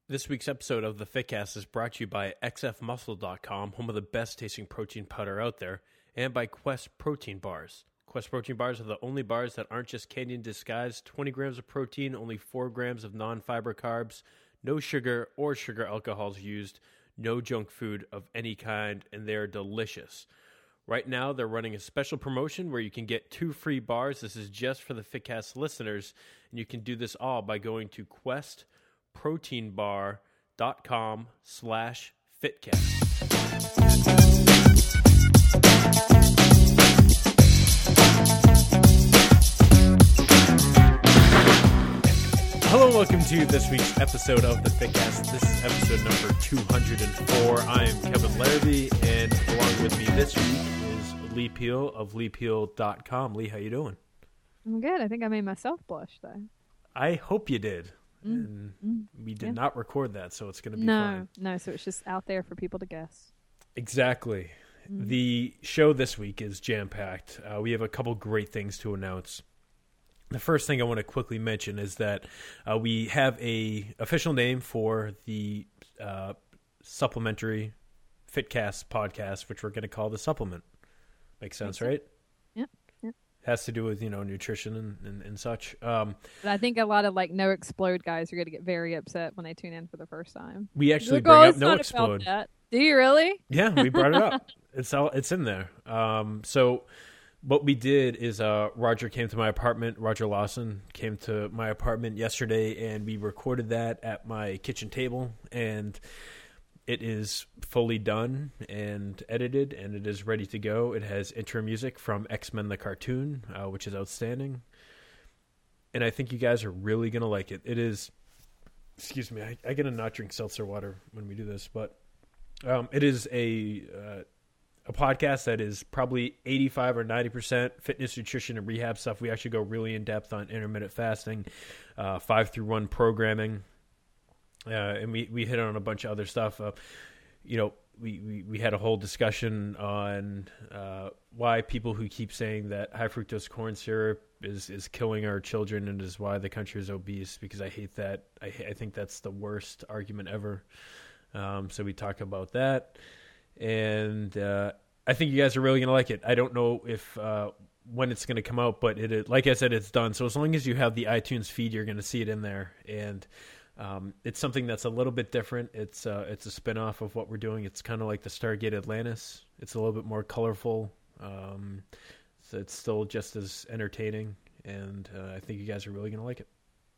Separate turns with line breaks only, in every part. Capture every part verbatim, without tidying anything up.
This week's episode of the Fitcast is brought to you by X F Muscle dot com, home of the best tasting protein powder out there, and by Quest Protein Bars. Quest Protein Bars are the only bars that aren't just candy in disguise. twenty grams of protein, only four grams of non-fiber carbs, no sugar or sugar alcohols used, no junk food of any kind, and they're delicious. Right now, they're running a special promotion where you can get two free bars. This is just for the Fitcast listeners, and you can do this all by going to quest protein bar dot com slash fitcast. Hello and welcome to this week's episode of the Fitcast. This is episode number two hundred four. I am Kevin Larrabee, and along with me this week is Lee Peel of lee peel dot com. Lee, how you doing?
I'm good. I think I made myself blush, though.
I hope you did.
Mm,
and
mm,
we did
yeah.
not record that, so it's going to be
no,
fine.
No, so it's just out there for people to guess.
Exactly.
Mm.
The show this week is jam-packed. Uh, we have a couple great things to announce. The first thing I want to quickly mention is that uh, we have a official name for the uh, supplementary Fitcast podcast, which we're going to call The Supplement. Makes sense, right?
Yep. Yep.
Has to do with, you know, nutrition and, and, and such. Um,
but I think a lot of like No Explode guys are going to get very upset when they tune in for the first time.
we actually
Like,
bring
oh,
up
it's
No
not
Explode.
about that. Do you really?
Yeah, we brought it up. It's all it's in there. Um, so what we did is uh, Roger came to my apartment. Roger Lawson came to my apartment yesterday, and we recorded that at my kitchen table. And it is fully done and edited, and it is ready to go. It has intro music from X-Men the cartoon, uh, which is outstanding. And I think you guys are really going to like it. It is, excuse me, I, I get to not drink seltzer water when we do this, but um, it is a uh, a podcast that is probably eighty-five or ninety percent fitness, nutrition, and rehab stuff. We actually go really in depth on intermittent fasting, uh, five through one programming. Uh, and we, we hit on a bunch of other stuff. Uh, you know, we, we, we had a whole discussion on uh, why people who keep saying that high fructose corn syrup is, is killing our children and is why the country is obese, because I hate that. I, I think that's the worst argument ever. Um, so we talk about that. And uh, I think you guys are really going to like it. I don't know if uh, when it's going to come out, but it, it like I said, it's done. So as long as you have the iTunes feed, you're going to see it in there. And Um, it's something that's a little bit different. It's uh, it's a spinoff of what we're doing. It's kind of like the Stargate Atlantis. It's a little bit more colorful. Um, so it's still just as entertaining, and uh, I think you guys are really going to like it.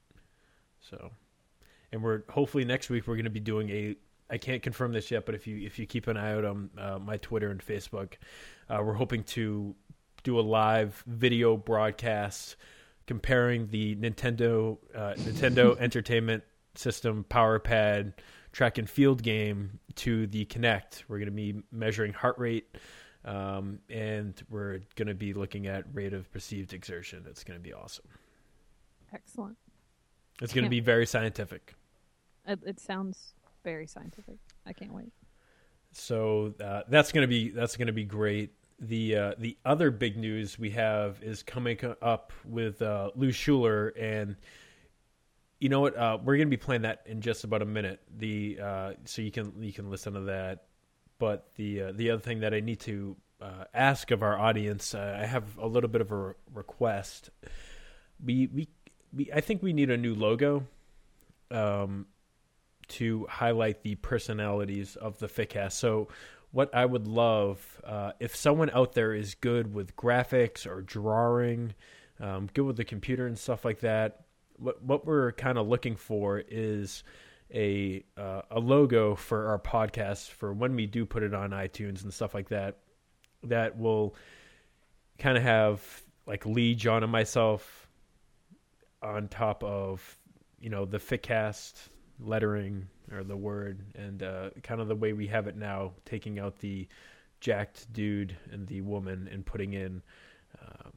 So, and we're hopefully next week we're going to be doing a. I can't confirm this yet, but if you if you keep an eye out on uh, my Twitter and Facebook, uh, we're hoping to do a live video broadcast comparing the Nintendo uh, Nintendo Entertainment System PowerPad track and field game to the Kinect. We're going to be measuring heart rate, um, and we're going to be looking at rate of perceived exertion. It's going to be awesome.
Excellent.
It's going to
Can't-
be very scientific.
It, it sounds very scientific. I can't wait.
So uh, that's going to be that's going to be great. The uh, the other big news we have is coming up with uh, Lou Schuler, and you know what? Uh, we're going to be playing that in just about a minute. The uh, so you can you can listen to that. But the uh, the other thing that I need to uh, ask of our audience, uh, I have a little bit of a re- request. We we we I think we need a new logo, um, to highlight the personalities of the Fitcast. So what I would love, uh, if someone out there is good with graphics or drawing, um, good with the computer and stuff like that, what what we're kind of looking for is a uh, a logo for our podcast for when we do put it on iTunes and stuff like that, that will kind of have like Lee, John, and myself on top of, you know, the Fitcast lettering or the word, and uh, kind of the way we have it now, taking out the jacked dude and the woman and putting in um,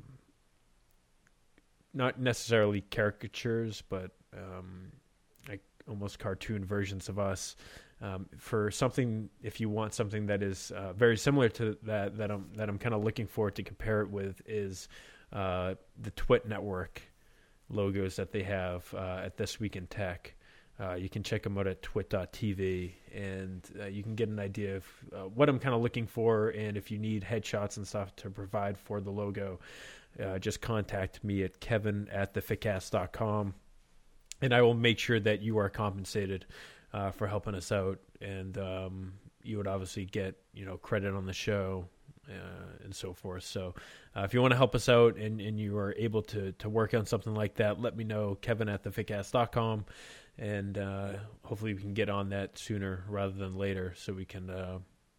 not necessarily caricatures, but um, like almost cartoon versions of us. Um, for something, if you want something that is uh, very similar to that, that I'm that I'm kind of looking for to compare it with, is uh, the Twit Network logos that they have uh, at This Week in Tech. Uh, you can check them out at twit dot t v, and uh, you can get an idea of uh, what I'm kind of looking for. And if you need headshots and stuff to provide for the logo, uh, just contact me at kevin at the fitcast dot com, and I will make sure that you are compensated uh, for helping us out. And um, you would obviously get, you know, credit on the show uh, and so forth. So uh, if you want to help us out and, and you are able to, to work on something like that, let me know, kevin at the fitcast dot com. And uh, hopefully we can get on that sooner rather than later, so we can, uh,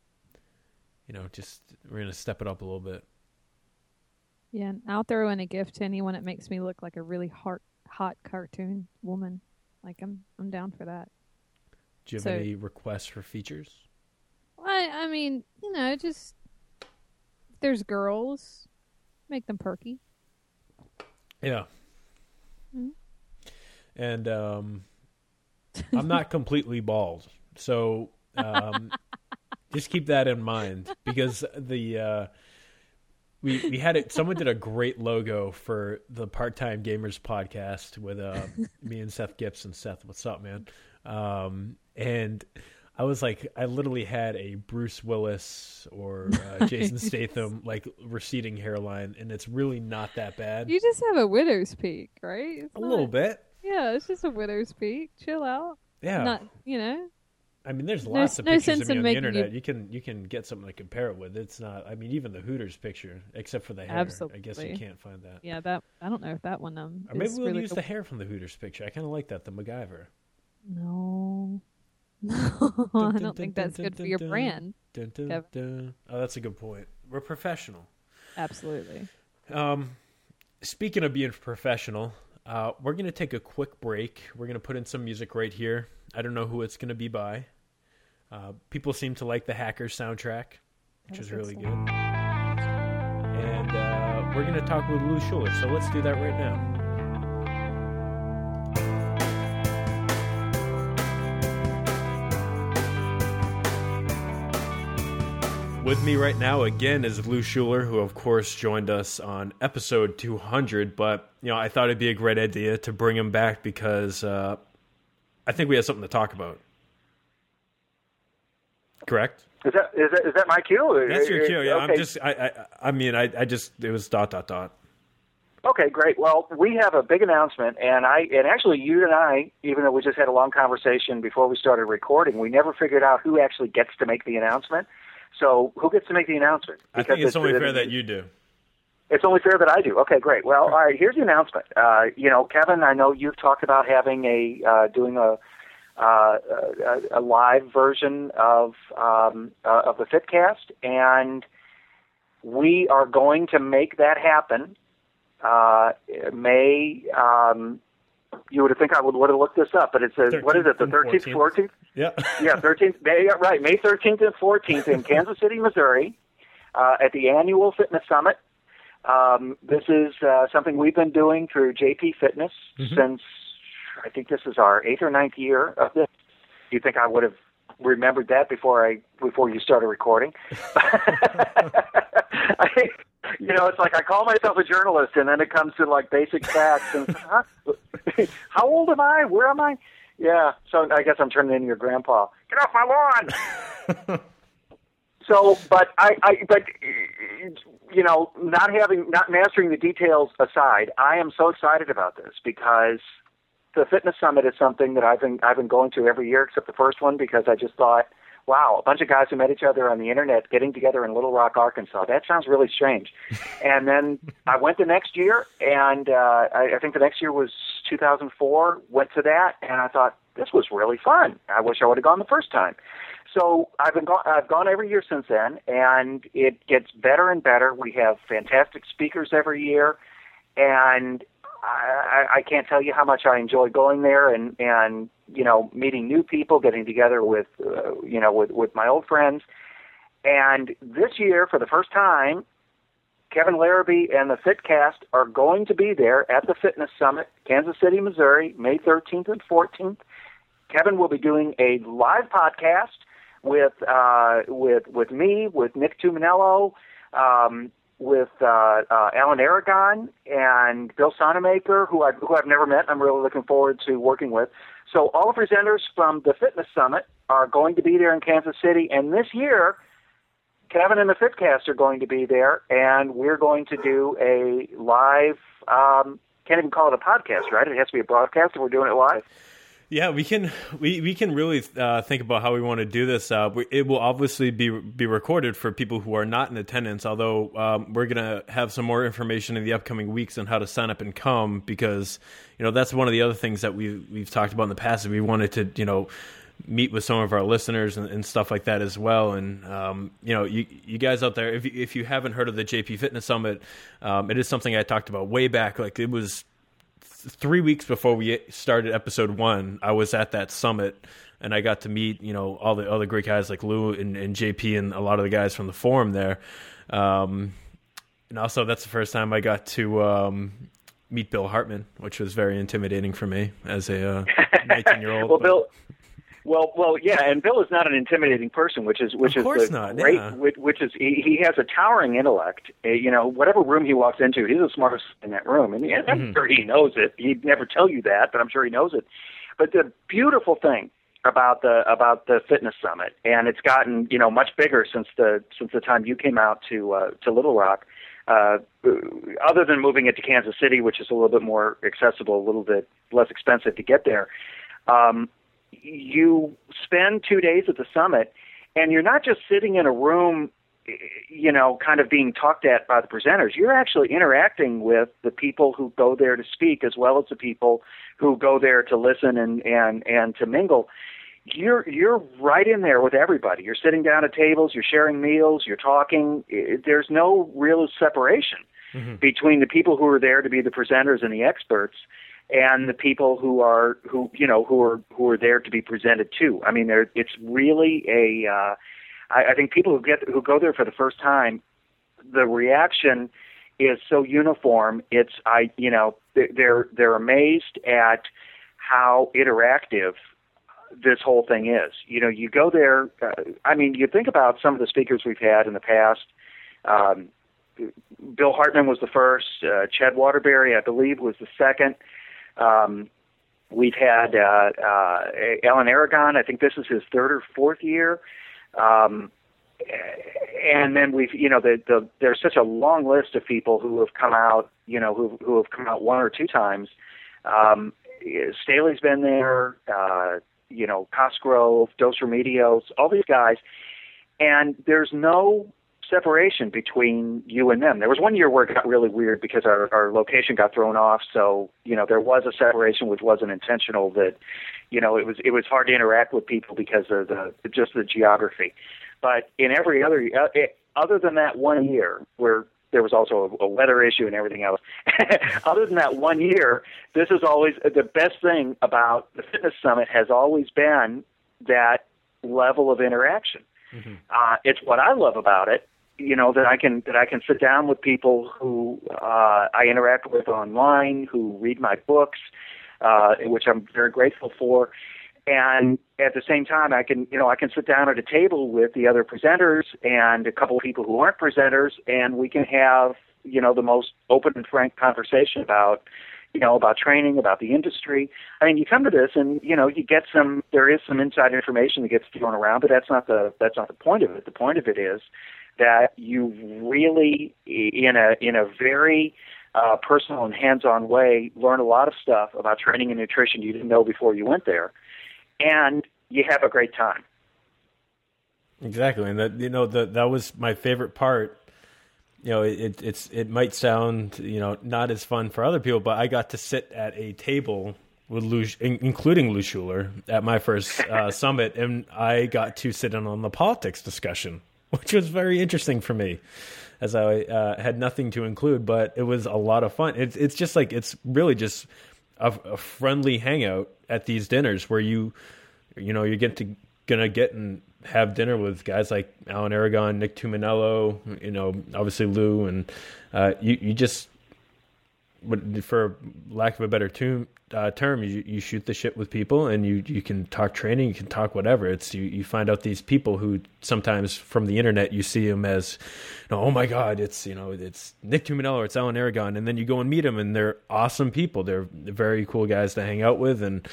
you know, just we're gonna step it up a little bit.
Yeah, and I'll throw in a gift to anyone that makes me look like a really hot, hot cartoon woman. Like I'm, I'm down for that.
Do you have
so,
any requests for features?
I, I mean, you know, just if there's girls, make them perky.
Yeah.
Mm-hmm.
And um. I'm not completely bald, so um, just keep that in mind, because the uh, we we had it. Someone did a great logo for the Part Time Gamers podcast with uh, me and Seth Gibson. Seth, what's up, man? Um, and I was like, I literally had a Bruce Willis or uh, Jason Statham like receding hairline, and it's really not that bad.
You just have a widow's peak, right? It's
a
not...
little bit.
Yeah, it's just a widow's peak. Chill out.
Yeah.
Not, you know.
I mean, there's lots
no,
of
no
pictures
sense
of me
in
on the
making
internet.
you...
You can you can get something to compare it with. It's not. I mean, even the Hooters picture, except for the hair.
Absolutely.
I guess you can't find that.
Yeah, that I don't know if that one um.
Or maybe we'll
really
use
cool.
the hair from the Hooters picture. I kind of like that, the MacGyver.
No, no, I don't think that's good for your brand.
Dun, dun, dun. Oh, that's a good point. We're professional.
Absolutely.
Um, speaking of being professional, uh, we're gonna take a quick break. We're gonna put in some music right here. I don't know who it's gonna be by. Uh, people seem to like the Hackers soundtrack, which is really good. And uh, we're going to talk with Lou Schuler, so let's do that right now. With me right now again is Lou Schuler, who of course joined us on episode two hundred, but you know, I thought it'd be a great idea to bring him back because uh, I think we have something to talk about. Correct?
Is that is that is that my cue?
That's your cue. Yeah,
okay.
I'm just. I, I. I mean, I. I just. It was dot dot dot.
Okay, great. Well, we have a big announcement, and I and actually you and I, even though we just had a long conversation before we started recording, we never figured out who actually gets to make the announcement. So, who gets to make the announcement?
Because I think it's, it's only it, fair it, that you do.
It's only fair that I do. Okay, great. Well, all right. Here's the announcement. Uh, you know, Kevin, I know you've talked about having a uh, doing a. Uh, a, a live version of um, uh, of the Fitcast, and we are going to make that happen. Uh, May, um, you would think I would would have looked this up, but it says what is it? The thirteenth, fourteenth?
Yeah,
yeah, thirteenth. May, right, May thirteenth and fourteenth in Kansas City, Missouri, uh, at the annual Fitness Summit. Um, this is uh, something we've been doing through J P Fitness mm-hmm. since. I think this is our eighth or ninth year of this. You think I would have remembered that before I before you started recording? I, you know, it's like I call myself a journalist, and then it comes to like basic facts. And huh? How old am I? Where am I? Yeah. So I guess I'm turning into your grandpa. Get off my lawn. So, but I, I, but you know, not having, not mastering the details aside, I am so excited about this because. The Fitness Summit is something that I've been I've been going to every year except the first one because I just thought, wow, a bunch of guys who met each other on the internet getting together in Little Rock, Arkansas. That sounds really strange. And then I went the next year, and uh, I, I think the next year was two thousand four. Went to that, and I thought this was really fun. I wish I would have gone the first time. So I've been go- I've gone every year since then, and it gets better and better. We have fantastic speakers every year, and I, I can't tell you how much I enjoy going there and, and you know, meeting new people, getting together with, uh, you know, with, with my old friends. And this year, for the first time, Kevin Larrabee and the Fitcast are going to be there at the Fitness Summit, Kansas City, Missouri, May thirteenth and fourteenth. Kevin will be doing a live podcast with uh, with with me, with Nick Tuminello, um, with uh, uh, Alan Aragon and Bill Sonamaker, who I've, who I've never met. I'm really looking forward to working with. So all the presenters from the Fitness Summit are going to be there in Kansas City, and this year, Kevin and the Fitcast are going to be there, and we're going to do a live, um, can't even call it a podcast, right? It has to be a broadcast, and we're doing it live.
Yeah, we can we, we can really uh, think about how we want to do this. Uh, we, it will obviously be be recorded for people who are not in attendance, although um, we're going to have some more information in the upcoming weeks on how to sign up and come, because, you know, that's one of the other things that we we've, we've talked about in the past. We wanted to, you know, meet with some of our listeners and, and stuff like that as well. And, um, you know, you, you guys out there, if you, if you haven't heard of the J P Fitness Summit, um, it is something I talked about way back. Like, it was three weeks before we started episode one, I was at that summit, and I got to meet, you know, all the other great guys like Lou and, and J P and a lot of the guys from the forum there. Um, and also, that's the first time I got to um, meet Bill Hartman, which was very intimidating for me as a uh, nineteen-year-old.
Well, Bill... Well, well, yeah, and Bill is not an intimidating person, which is which
of course
is the
not,
great.
Yeah.
Which, which is he, he has a towering intellect. Uh, you know, whatever room he walks into, he's the smartest in that room, and, and I'm
Mm-hmm.
sure he knows it. He'd never tell you that, but I'm sure he knows it. But the beautiful thing about the about the Fitness Summit, and it's gotten, you know, much bigger since the since the time you came out to uh, to Little Rock. Uh, other than moving it to Kansas City, which is a little bit more accessible, a little bit less expensive to get there. Um, you spend two days at the summit, and you're not just sitting in a room, you know, kind of being talked at by the presenters. You're actually interacting with the people who go there to speak, as well as the people who go there to listen and, and, and to mingle. You're you're right in there with everybody. You're sitting down at tables, you're sharing meals, you're talking. There's no real separation mm-hmm. between the people who are there to be the presenters and the experts, and the people who are who you know who are who are there to be presented to. I mean, there it's really a. Uh, I, I think people who get who go there for the first time, the reaction is so uniform. It's I you know they're they're amazed at how interactive this whole thing is. You know, you go there. Uh, I mean, you think about some of the speakers we've had in the past. Um, Bill Hartman was the first. Uh, Chad Waterbury, I believe, was the second. Um, we've had uh, uh, Alan Aragon. I think this is his third or fourth year. Um, and then we've, you know, the, the, there's such a long list of people who have come out, you know, who, who have come out one or two times. Um, Staley's been there, uh, you know, Cosgrove, Dos Remedios, all these guys. And there's no separation between you and them. There was one year where it got really weird because our, our location got thrown off. So, you know, there was a separation which wasn't intentional, that, you know, it was, it was hard to interact with people because of the, just the geography. But in every other, uh, it, other than that one year where there was also a, a weather issue and everything else, other than that one year, this is always the best thing about the Fitness Summit has always been that level of interaction. Mm-hmm. Uh, it's what I love about it. You know, that I can that I can sit down with people who uh, I interact with online, who read my books, uh, which I'm very grateful for, and at the same time, I can you know I can sit down at a table with the other presenters and a couple of people who aren't presenters, and we can have you know the most open and frank conversation about you know about training, about the industry. I mean, you come to this and you know you get some there is some inside information that gets thrown around, but that's not the that's not the point of it. The point of it is that you really, in a in a very uh, personal and hands-on way, learn a lot of stuff about training and nutrition you didn't know before you went there, and you have a great time.
Exactly, and that you know the, that was my favorite part. You know, it it's it might sound you know not as fun for other people, but I got to sit at a table with Lou, including Lou Schuler, at my first uh, summit, and I got to sit in on the politics discussion, which was very interesting for me, as I uh, had nothing to include, but it was a lot of fun. It's it's just like it's really just a, a friendly hangout at these dinners where you, you know, you get to gonna get and have dinner with guys like Alan Aragon, Nick Tuminello, you know, obviously Lou, and uh, you you just for lack of a better term, uh, term you, you shoot the shit with people, and you, you can talk training, you can talk whatever. It's you, you find out these people who sometimes from the internet you see them as, you know, oh my God, it's, you know, it's Nick Tuminello, or it's Alan Aragon, and then you go and meet them, and they're awesome people. They're very cool guys to hang out with, and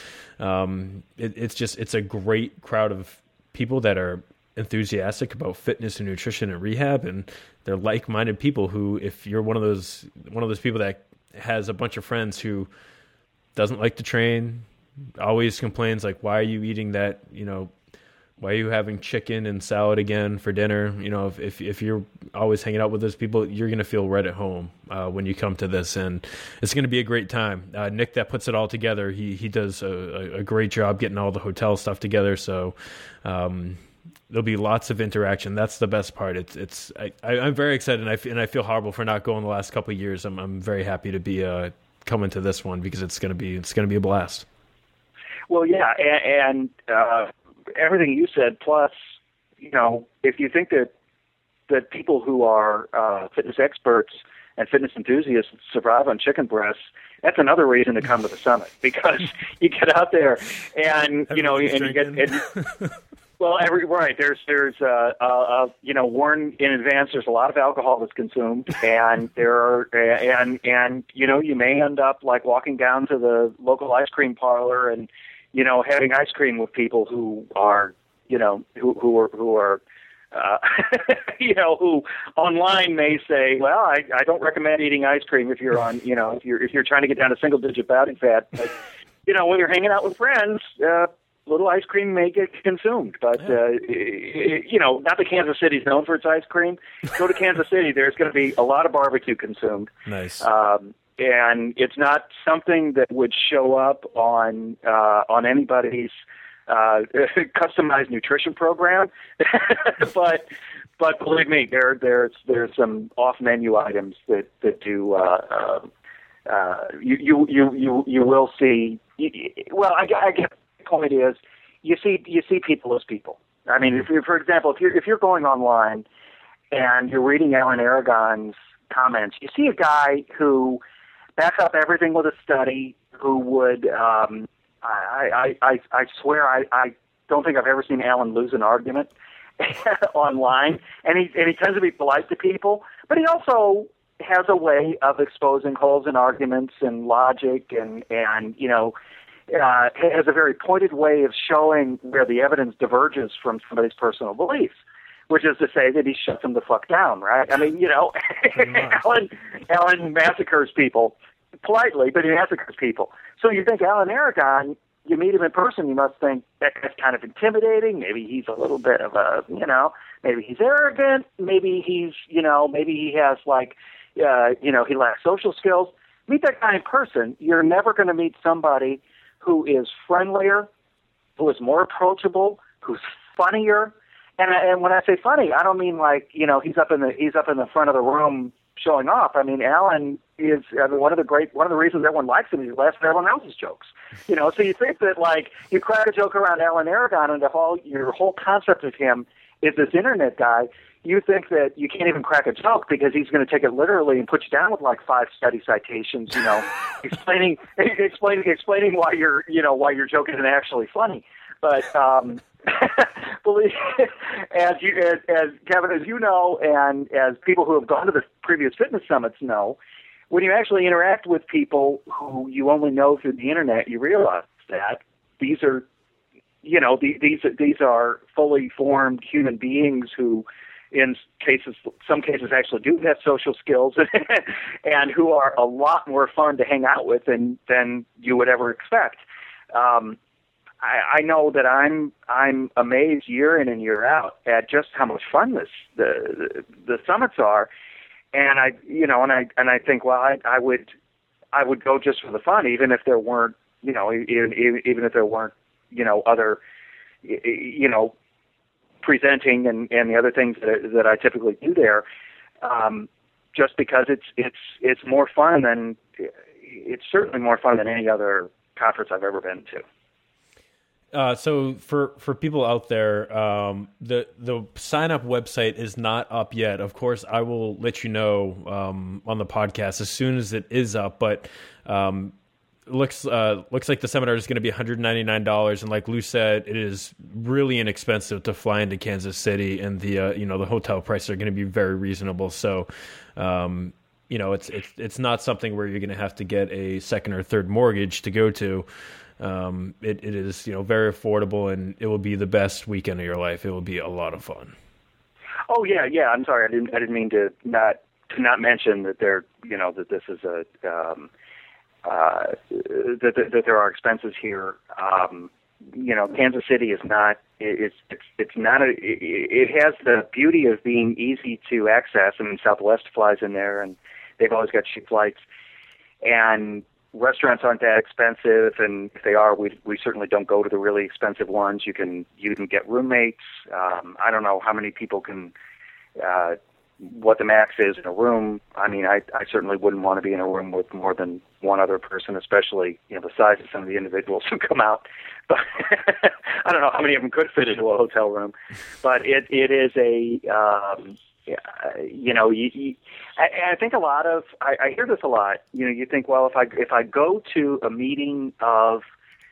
um, it, it's just it's a great crowd of people that are enthusiastic about fitness and nutrition and rehab, and they're like-minded people who, if you're one of those one of those people that has a bunch of friends who doesn't like to train, always complains like, why are you eating that, you know, why are you having chicken and salad again for dinner? You know, if if, if you're always hanging out with those people, you're going to feel right at home uh, when you come to this, and it's going to be a great time. Uh, Nick that puts it all together, he he does a, a great job getting all the hotel stuff together, so um there'll be lots of interaction. That's the best part. It's it's. I, I, I'm very excited, and I, f- and I feel horrible for not going the last couple of years. I'm I'm very happy to be uh, coming to this one because it's gonna be it's gonna be a blast.
Well, yeah, and, and uh, everything you said. Plus, you know, if you think that that people who are uh, fitness experts and fitness enthusiasts survive on chicken breasts, that's another reason to come to the summit, because you get out there and you know and you get. And, Well, every right there's there's uh, uh, uh you know warn in advance. There's a lot of alcohol that's consumed, and there are and and you know you may end up like walking down to the local ice cream parlor and you know having ice cream with people who are you know who who are who are uh, you know who online may say, well, I, I don't recommend eating ice cream if you're on you know if you're if you're trying to get down to single digit body fat, but you know when you're hanging out with friends. Uh, Little ice cream may get consumed, but
yeah.
uh, you know, not that Kansas City's known for its ice cream. Go to Kansas City; there's going to be a lot of barbecue consumed.
Nice,
um, and it's not something that would show up on uh, on anybody's uh, customized nutrition program. but but believe me, there there's there's some off menu items that that do. Uh, uh, uh, you, you you you you will see. Well, I, I guess. Point is, you see, you see people as people. I mean, if you, for example, if you're if you're going online and you're reading Alan Aragon's comments, you see a guy who backs up everything with a study. Who would, um, I, I, I, I swear, I, I don't think I've ever seen Alan lose an argument online, and he and he tends to be polite to people, but he also has a way of exposing holes in arguments and logic, and and you know. Uh, has a very pointed way of showing where the evidence diverges from somebody's personal beliefs, which is to say that he shuts them the fuck down, right? I mean, you know, Alan, Alan massacres people politely, but he massacres people. So you think Alan Aragon, you meet him in person, you must think that guy's kind of intimidating. Maybe he's a little bit of a, you know, maybe he's arrogant. Maybe he's, you know, maybe he has like, uh, you know, he lacks social skills. Meet that guy in person. You're never going to meet somebody who is friendlier, who is more approachable, who's funnier. And and when I say funny, I don't mean like, you know, he's up in the he's up in the front of the room showing off. I mean, Alan is I mean, one of the great one of the reasons everyone likes him is he laughs at everyone else's jokes. You know, so you think that like you crack a joke around Alan Aragon and the whole your whole concept of him is this internet guy. You think that you can't even crack a joke because he's going to take it literally and put you down with like five study citations, you know, explaining explaining explaining why your you know why your joke isn't actually funny. But um, believe as you as, as Kevin, as you know, and as people who have gone to the previous fitness summits know, when you actually interact with people who you only know through the internet, you realize that these are you know these these these are fully formed human beings who. In cases, some cases actually do have social skills and who are a lot more fun to hang out with than, than you would ever expect. Um, I, I know that I'm I'm amazed year in and year out at just how much fun this the the, the summits are, and I you know and I and I think well I, I would I would go just for the fun, even if there weren't you know even even if there weren't you know other you know. presenting and, and the other things that, that I typically do there, um, just because it's it's it's more fun than it's certainly more fun than any other conference I've ever been to.
Uh, so for, for people out there, um, the the sign up website is not up yet. Of course, I will let you know um, on the podcast as soon as it is up. But um, looks uh, looks like the seminar is going to be one hundred ninety-nine dollars, and like Lou said, it is really inexpensive to fly into Kansas City, and the uh, you know the hotel prices are going to be very reasonable. So. Um, you know, it's it's it's not something where you're going to have to get a second or third mortgage to go to. Um, it, it is, you know, very affordable, and it will be the best weekend of your life. It will be a lot of fun.
Oh yeah, yeah. I'm sorry, I didn't I didn't mean to not to not mention that there, you know, that this is a um, uh, that, that that there are expenses here. Um, you know, Kansas City is not. It's it's it's not a. It has the beauty of being easy to access. I mean, Southwest flies in there, and they've always got cheap flights, and restaurants aren't that expensive. And if they are, we we certainly don't go to the really expensive ones. You can you can get roommates. Um, I don't know how many people can. Uh, what the max is in a room. I mean, I I certainly wouldn't want to be in a room with more than one other person, especially, you know, the size of some of the individuals who come out. But I don't know how many of them could fit into a hotel room. But it it is a, um, you know, you, you, I, I think a lot of, I, I hear this a lot. You know, you think, well, if I if I go to a meeting of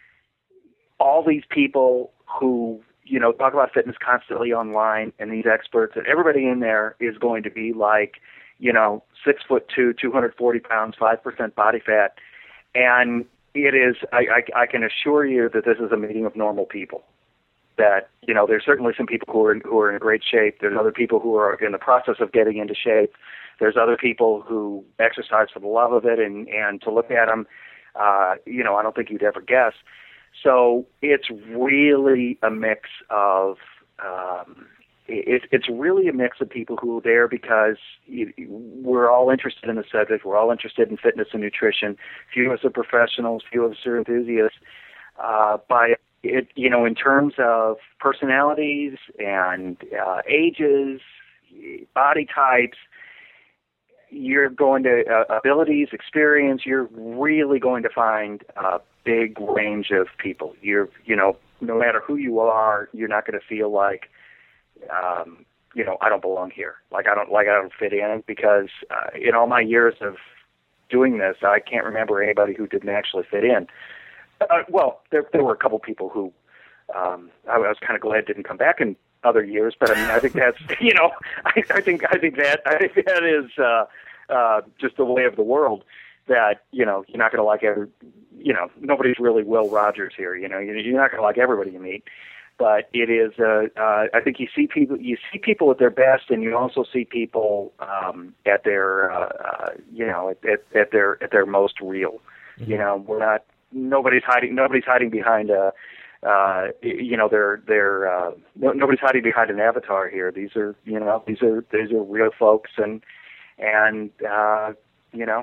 all these people who, you know, talk about fitness constantly online, and these experts, and everybody in there is going to be like, you know, six foot two, two hundred forty pounds, five percent body fat. And it is, I, I, I can assure you that this is a meeting of normal people. That, you know, there's certainly some people who are in, who are in great shape. There's other people who are in the process of getting into shape. There's other people who exercise for the love of it, and, and to look at them, uh, you know, I don't think you'd ever guess. So it's really a mix of, um, it, it's really a mix of people who are there because you, we're all interested in the subject. We're all interested in fitness and nutrition. Few of us are professionals, few of us are enthusiasts. Uh, by it, you know, in terms of personalities and uh, ages, body types, you're going to uh, abilities, experience. You're really going to find a big range of people. You're, you know, no matter who you are, you're not going to feel like, um, you know, I don't belong here. Like I don't, like I don't fit in, because uh, in all my years of doing this, I can't remember anybody who didn't actually fit in. Uh, well, there, there were a couple people who um, I, I was kind of glad didn't come back in other years, but I mean, I think that's, you know, I, I think I think that I think that is uh, uh, just the way of the world. That, you know, you're not going to like every, you know, nobody's really Will Rogers here. You know, you're not going to like everybody you meet, but it is. Uh, uh, I think you see people, you see people at their best, and you also see people um, at their, uh, uh, you know, at, at, at their at their most real. Mm-hmm. You know, we're not. Nobody's hiding. Nobody's hiding behind a. Uh, you know, they're they're uh, no, nobody's hiding behind an avatar here. These are, you know, these are these are real folks, and and uh, you know,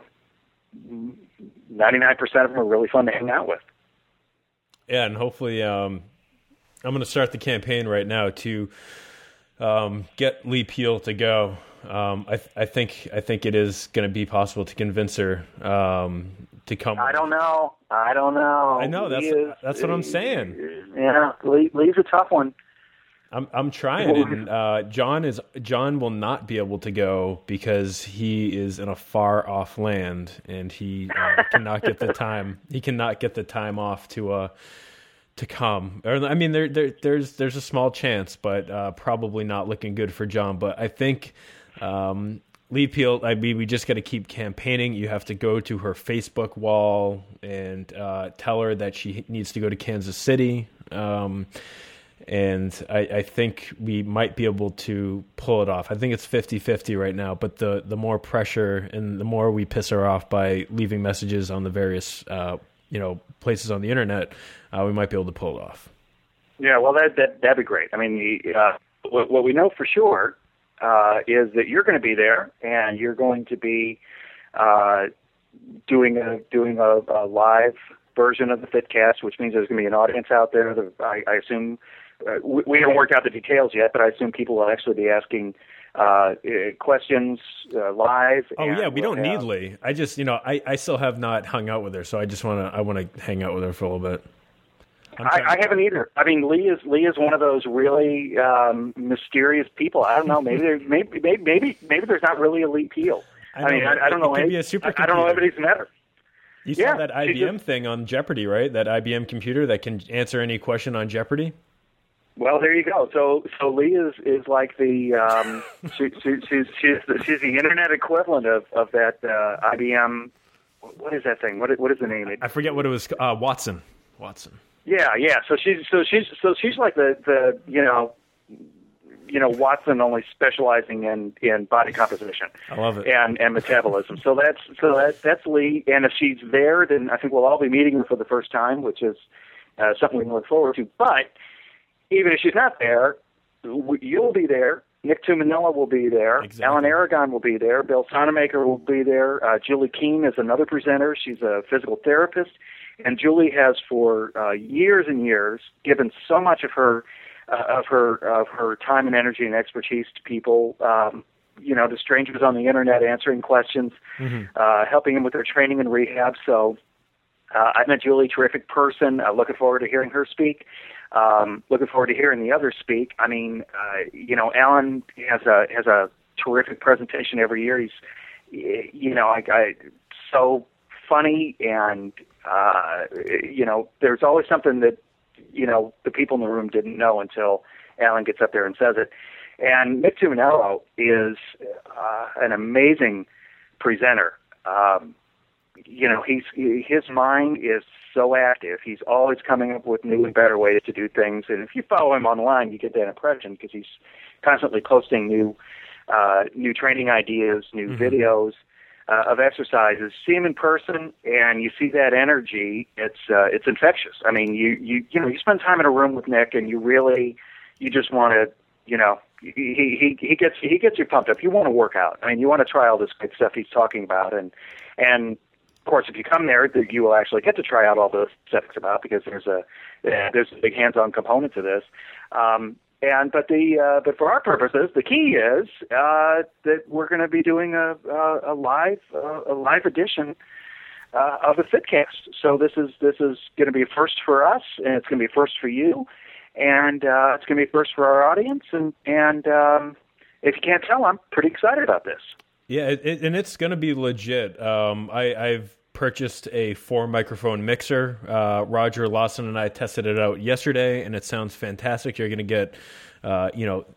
ninety-nine percent of them are really fun to hang out with.
Yeah, and hopefully, um, I'm going to start the campaign right now to um, get Lee Peel to go. Um, I, th- I think I think it is going to be possible to convince her um, to come.
I don't know. I don't know.
I know that's is, that's what I'm saying.
Yeah, Lee, Lee's a tough one.
I'm I'm trying, and uh, John is John will not be able to go because he is in a far off land, and he uh, cannot get the time. He cannot get the time off to uh to come. Or, I mean, there there there's there's a small chance, but uh, probably not looking good for John. But I think. Um, Lee Peel, I mean, we just got to keep campaigning. You have to go to her Facebook wall and uh, tell her that she needs to go to Kansas City. Um, and I, I think we might be able to pull it off. I think it's fifty-fifty right now, but the, the more pressure and the more we piss her off by leaving messages on the various uh, you know places on the internet, uh, we might be able to pull it off.
Yeah, well, that, that, that'd be great. I mean, the, uh, what, what we know for sure Uh, is that you're going to be there, and you're going to be uh, doing a doing a, a live version of the FitCast, which means there's going to be an audience out there. That I, I assume uh, we, we haven't worked out the details yet, but I assume people will actually be asking uh, questions uh, live.
Oh yeah, we
we'll
don't
have...
need Lee. I just you know I, I still have not hung out with her, so I just want to I want to hang out with her for a little bit.
I, I haven't either. I mean, Lee is Lee is one of those really um, mysterious people. I don't know. Maybe there's maybe maybe maybe maybe there's not really a Lee Peel. I, know, I mean, I, I don't know.
It could
any,
be a supercomputer.
I, I don't know anybody's met her.
You
yeah,
saw that I B M
just,
thing on Jeopardy, right? That I B M computer that can answer any question on Jeopardy.
Well, there you go. So, so Lee is, is like the um, she, she, she's she's the, she's the internet equivalent of of that uh, I B M. What is that thing? What what is the name?
I forget what it was. Uh, Watson. Watson.
Yeah, yeah. So she's so she's so she's like the, the you know you know Watson, only specializing in, in body composition.
I love it.
And and metabolism. So that's so that that's Lee. And if she's there, then I think we'll all be meeting her for the first time, which is uh, something we can look forward to. But even if she's not there, you'll be there. Nick Tuminello will be there.
Exactly.
Alan Aragon will be there. Bill Sonamaker will be there. Uh, Julie Keene is another presenter. She's a physical therapist. And Julie has, for uh, years and years, given so much of her uh, of her of her time and energy and expertise to people, um, you know, to strangers on the internet, answering questions, mm-hmm. uh, helping them with their training and rehab. So uh, I've met Julie, terrific person. Uh, looking forward to hearing her speak. Um, looking forward to hearing the others speak. I mean, uh, you know, Alan has a has a terrific presentation every year. He's, you know, I, I so funny and. Uh, you know, there's always something that, you know, the people in the room didn't know until Alan gets up there and says it. And Nick Tuminello is uh, an amazing presenter. Um, you know, he's his mind is so active. He's always coming up with new and better ways to do things. And if you follow him online, you get that impression because he's constantly posting new, uh, new training ideas, new mm-hmm. videos. Uh, of exercises. See him in person, and you see that energy. It's uh, it's infectious. I mean, you, you you know, you spend time in a room with Nick, and you really, you just want to, you know, he he he gets he gets you pumped up. You want to work out. I mean, you want to try all this great stuff he's talking about, and and of course, if you come there, you will actually get to try out all the stuff it's about because there's a there's a big hands-on component to this. Um, And but the uh, but for our purposes, the key is uh, that we're going to be doing a a, a live uh, a live edition uh, of a Fitcast. So this is this is going to be a first for us, and it's going to be a first for you, and uh, it's going to be a first for our audience. And and um, if you can't tell, I'm pretty excited about this.
Yeah, it, it, and it's going to be legit. Um, I, I've purchased a four microphone mixer. Uh, Roger Lawson and I tested it out yesterday, and it sounds fantastic. You're going to get, uh, you know,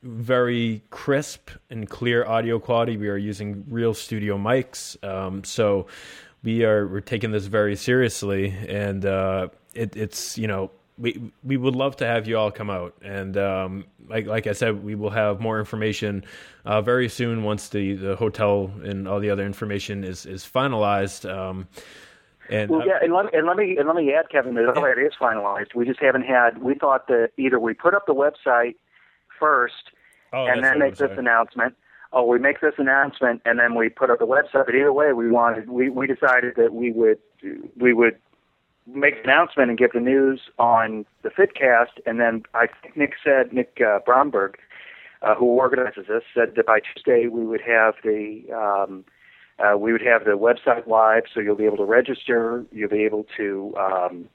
very crisp and clear audio quality. We are using real studio mics, um, so we are we're taking this very seriously, and uh, it, it's you know. We we would love to have you all come out, and um, like like I said, we will have more information uh, very soon once the, the hotel and all the other information is is finalized. Um, and
well, yeah, and let, and let me and let me add, Kevin, that all that is finalized. We just haven't had. We thought that either we put up the website first
oh,
and then make this announcement, or we make this announcement and then we put up the website. But either way, we wanted we, we decided that we would we would. make an announcement and give the news on the Fitcast, and then I think Nick said, Nick uh, Bromberg, uh, who organizes this, said that by Tuesday we would have the um, uh, we would have the website live, so you'll be able to register, you'll be able to um,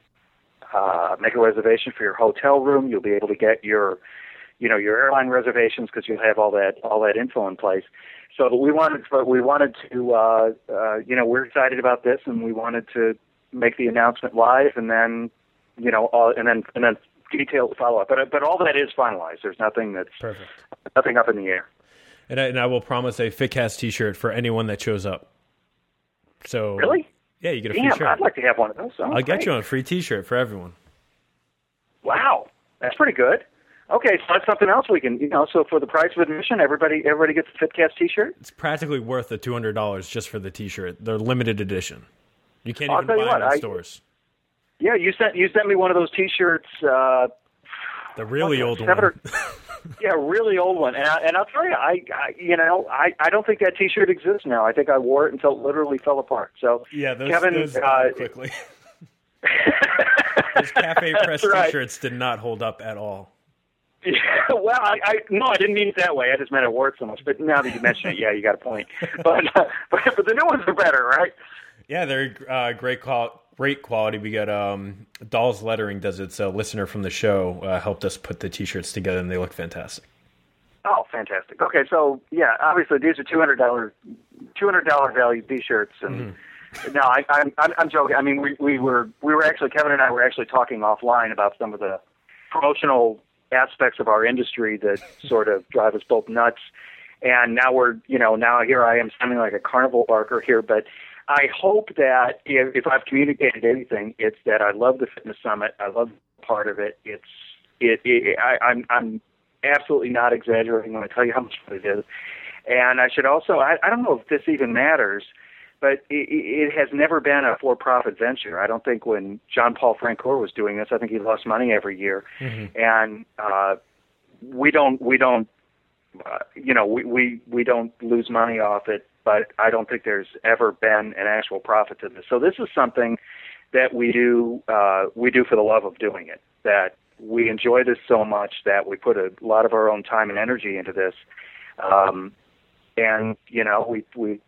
uh, make a reservation for your hotel room, you'll be able to get your you know your airline reservations because you'll have all that all that info in place. So we wanted, but we wanted to uh, uh, you know we're excited about this, and we wanted to make the announcement live, and then, you know, all, and then and then detailed follow up. But but all that is finalized. There's nothing that's
perfect,
nothing up in the air.
And I, and I will promise a Fitcast T-shirt for anyone that shows up. So
really,
yeah, you get a
Damn,
free shirt.
I'd like to have one of those. Oh,
I'll
great.
get you a free T-shirt for everyone.
Wow, that's pretty good. Okay, so that's something else we can, you know. So for the price of admission, everybody everybody gets a Fitcast T-shirt.
It's practically worth the two hundred dollars just for the T-shirt. They're limited edition. You can't
I'll
even buy
what,
them in
I,
stores.
Yeah, you sent you sent me one of those T-shirts. Uh,
the really old one.
Or, yeah, really old one. And, I, and I'll tell you, I, I you know, I, I don't think that T-shirt exists now. I think I wore it until it literally fell apart. So
yeah, those,
Kevin,
those
uh,
quickly. Those Cafe Press
right.
T-shirts did not hold up at all.
Yeah, well, I, I no, I didn't mean it that way. I just meant I wore it so much. But now that you mention it, yeah, you got a point. But uh, but, but the new ones are better, right?
Yeah, they're uh, great qual- great quality. We got um, Dolls Lettering does it. So a listener from the show uh, helped us put the T-shirts together, and they look fantastic.
Oh, fantastic. Okay, so, yeah, obviously these are two hundred dollars two hundred dollars value T-shirts, and mm-hmm. no, I, I'm, I'm I'm joking. I mean, we, we were we were actually, Kevin and I were actually talking offline about some of the promotional aspects of our industry that sort of drive us both nuts. And now we're, you know, now here I am sounding like a carnival barker here, but I hope that if, if I've communicated anything, it's that I love the Fitness Summit. I love part of it. It's, it, it I, I'm, I'm absolutely not exaggerating when I tell you how much fun it is. And I should also, I, I don't know if this even matters, but it, it has never been a for-profit venture. I don't think when John Paul Francoeur was doing this, I think he lost money every year. Mm-hmm. And uh, we don't, we don't, uh, you know, we, we, we don't lose money off it, but I don't think there's ever been an actual profit to this. So this is something that we do, uh, we do for the love of doing it, that we enjoy this so much that we put a lot of our own time and energy into this. Um, and, you know, we, we,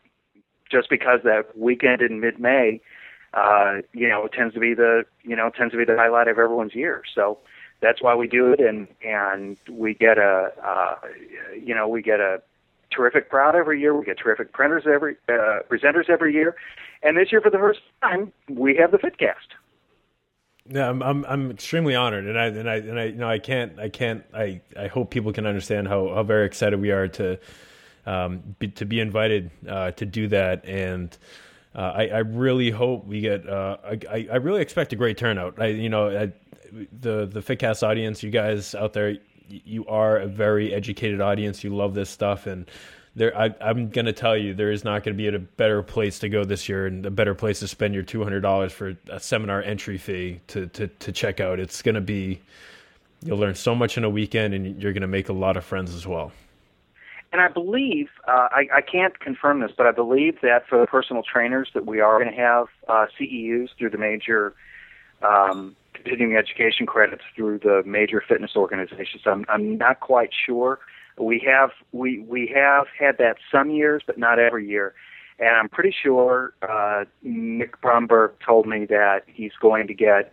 just because that weekend in mid-May, uh, you know, it tends to be the, you know, tends to be the highlight of everyone's year. So that's why we do it, and and we get a, uh, you know, we get a terrific crowd every year. We get terrific printers every uh, presenters every year, and this year for the first time we have the FitCast.
Yeah, I'm I'm I'm extremely honored, and I and I and I you know I can't I can't I I hope people can understand how how very excited we are to. Um, be, to be invited uh, to do that, and uh, I, I really hope we get. Uh, I, I really expect a great turnout. I, you know, I, the the FitCast audience, you guys out there, you are a very educated audience. You love this stuff, and there, I, I'm going to tell you, there is not going to be a better place to go this year, and a better place to spend your two hundred dollars for a seminar entry fee to to, to check out. It's going to be. You'll learn so much in a weekend, and you're going to make a lot of friends as well.
And I believe, uh, I, I can't confirm this, but I believe that for the personal trainers that we are going to have uh, C E Us through the major um, continuing education credits through the major fitness organizations. I'm, I'm not quite sure. We have we we have had that some years, but not every year. And I'm pretty sure uh, Nick Bromberg told me that he's going to get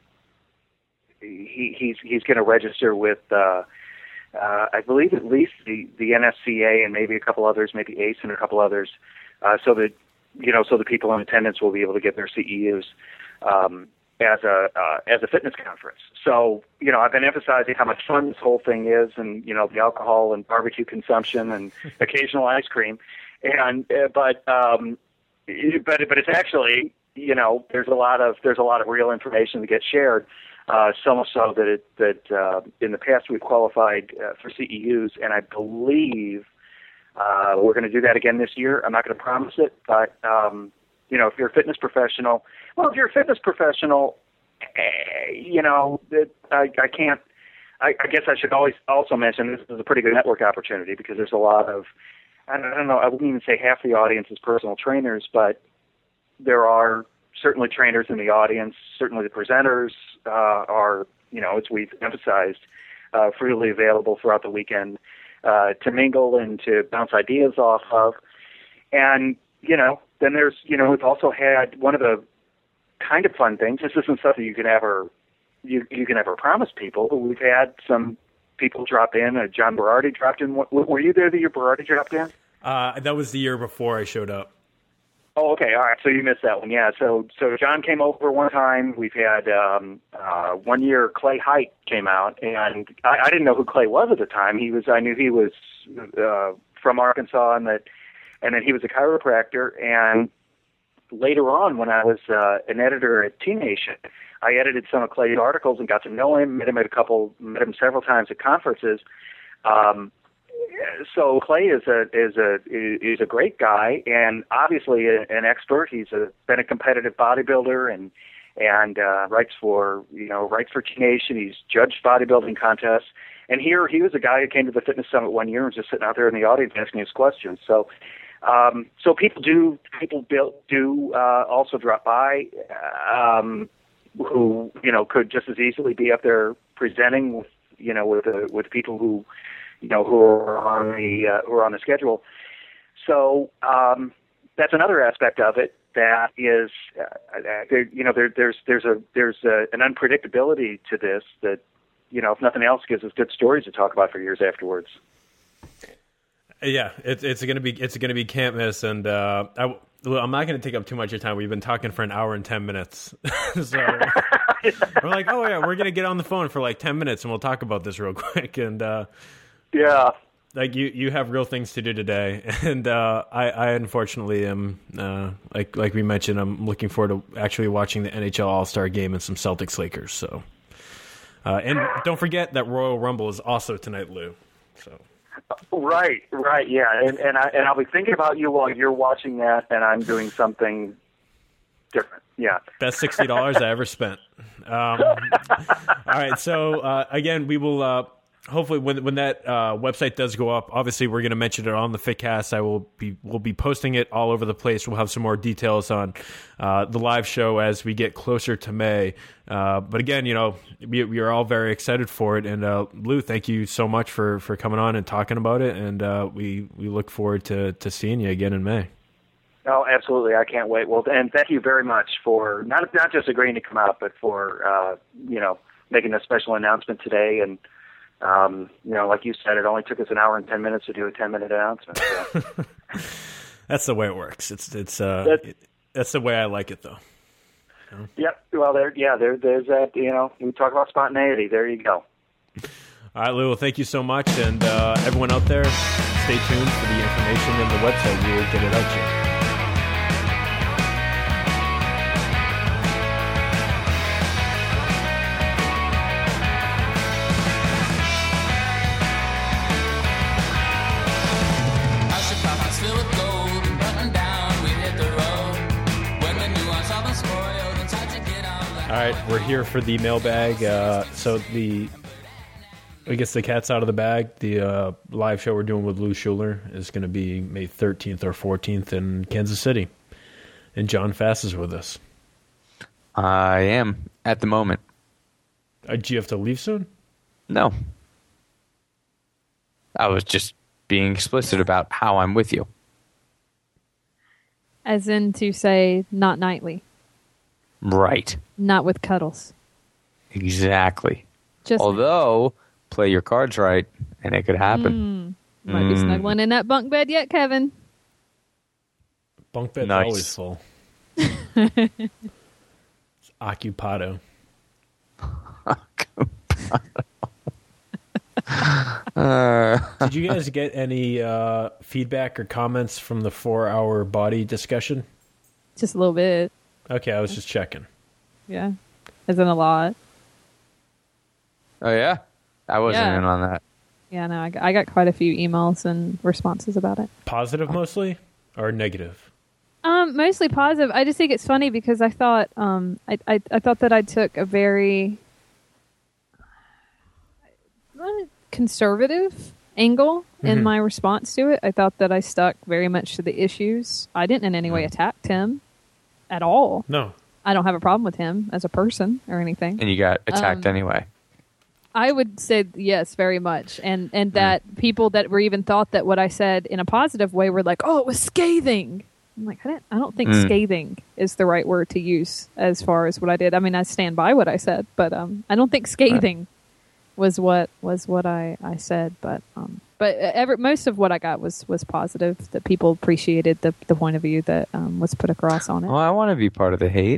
he, he's he's going to register with. Uh, Uh, I believe at least the, the N S C A and maybe a couple others, maybe A C E and a couple others, uh, so that you know, so the people in attendance will be able to get their C E Us um, as a uh, as a fitness conference. So you know, I've been emphasizing how much fun this whole thing is, and you know, the alcohol and barbecue consumption and occasional ice cream, and uh, but um, but but it's actually you know, there's a lot of there's a lot of real information that gets shared. Uh, so much so that it, that uh, in the past we've qualified uh, for C E Us, and I believe uh, we're going to do that again this year. I'm not going to promise it, but um, you know, if you're a fitness professional, well, if you're a fitness professional, eh, you know, that I, I can't. I, I guess I should always also mention this is a pretty good network opportunity because there's a lot of I don't, I don't know. I wouldn't even say half the audience is personal trainers, but there are certainly trainers in the audience. Certainly the presenters uh, are, you know, as we've emphasized, uh, freely available throughout the weekend uh, to mingle and to bounce ideas off of. And, you know, then there's, you know, we've also had one of the kind of fun things. This isn't something you can ever, you, you can ever promise people, but we've had some people drop in. Uh, John Berardi dropped in. Were you there the year Berardi dropped in?
Uh, that was the year before I showed up.
Oh, okay. All right. So you missed that one. Yeah. So, so John came over one time. We've had, um, uh, one year Clay Height came out, and I, I didn't know who Clay was at the time. He was, I knew he was, uh, from Arkansas, and that, and then he was a chiropractor. And later on, when I was, uh, an editor at T Nation, I edited some of Clay's articles and got to know him, met him at a couple, met him several times at conferences. Um, So Clay is a is a is a great guy, and obviously a, an expert. He's a, been a competitive bodybuilder, and and uh, writes for you know writes for T Nation. He's judged bodybuilding contests, and here he was a guy who came to the Fitness Summit one year and was just sitting out there in the audience asking us questions. So, um, so people do people build, do uh, also drop by, um, who you know could just as easily be up there presenting with you know with uh, with people who. You know, who are on the uh, who are on the schedule. So um, that's another aspect of it. that is, uh, there, you know, there, there's there's a there's a, an unpredictability to this that, you know, if nothing else, gives us good stories to talk about for years afterwards.
Yeah, it, it's gonna be it's gonna be can't miss, and uh, I, I'm not gonna take up too much of your time. We've been talking for an hour and ten minutes, so we're like, oh yeah, we're gonna get on the phone for like ten minutes and we'll talk about this real quick. And uh,
yeah.
Like you, you have real things to do today, and uh, I, I unfortunately am uh, like like we mentioned. I'm looking forward to actually watching the N H L All Star Game and some Celtics Lakers. So, uh, and don't forget that Royal Rumble is also tonight, Lou. So,
right, right, yeah, and and I and I'll be thinking about you while you're watching that, and I'm doing something different. Yeah,
best sixty dollars I ever spent. Um, all right, so uh, again, we will. Uh, Hopefully, when when that uh, website does go up, obviously we're going to mention it on the Fitcast. I will be we'll be posting it all over the place. We'll have some more details on uh, the live show as we get closer to May. Uh, but again, you know, we, we are all very excited for it. And uh, Lou, thank you so much for, for coming on and talking about it. And uh, we we look forward to, to seeing you again in May.
Oh, absolutely! I can't wait. Well, and thank you very much for not not just agreeing to come out, but for uh, you know making a special announcement today. And Um, you know, like you said, it only took us an hour and ten minutes to do a ten-minute announcement. So.
That's the way it works. It's it's uh,
that's,
it, that's the way I like it, though.
You know? Yep. Well, there, yeah, there, there's that. You know, we talk about spontaneity. There you go.
All right, Lou. Well, thank you so much, and uh, everyone out there, stay tuned for the information and the website. We will get it out to you. All right, we're here for the mailbag. Uh, so the, I guess the cat's out of the bag. The uh, live show we're doing with Lou Schuler is going to be May thirteenth or fourteenth in Kansas City. And John Fass is with us.
I am, at the moment.
Uh, do you have to leave soon?
No. I was just being explicit about how I'm with you.
As in to say, not nightly.
Right.
Not with cuddles.
Exactly.
Just
Although, play your cards right, and it could happen.
Mm, might mm. be snuggling in that bunk bed yet, Kevin.
Bunk bed's
nice.
always full. It's occupado. uh. Did you guys get any uh, feedback or comments from the four-hour body discussion?
Just a little bit.
Okay, I was just checking.
Yeah. Isn't a lot.
Oh, yeah? I wasn't
yeah.
in on that.
Yeah, no, I got, I got quite a few emails and responses about it.
Positive mostly or negative?
Um, mostly positive. I just think it's funny because I thought um, I, I, I thought that I took a very conservative angle mm-hmm. in my response to it. I thought that I stuck very much to the issues. I didn't in any way attack Tim. At all.
No.
I don't have a problem with him as a person or anything.
And you got attacked um, anyway.
I would say yes, very much. And and that mm. people that were even thought that what I said in a positive way were like, oh, it was scathing. I'm like, I don't, I don't think mm. scathing is the right word to use as far as what I did. I mean, I stand by what I said, but um, I don't think scathing right. was what was what I, I said. But um, but ever, most of what I got was, was positive, that people appreciated the, the point of view that um, was put across on it.
Well, I want to be part of the hate.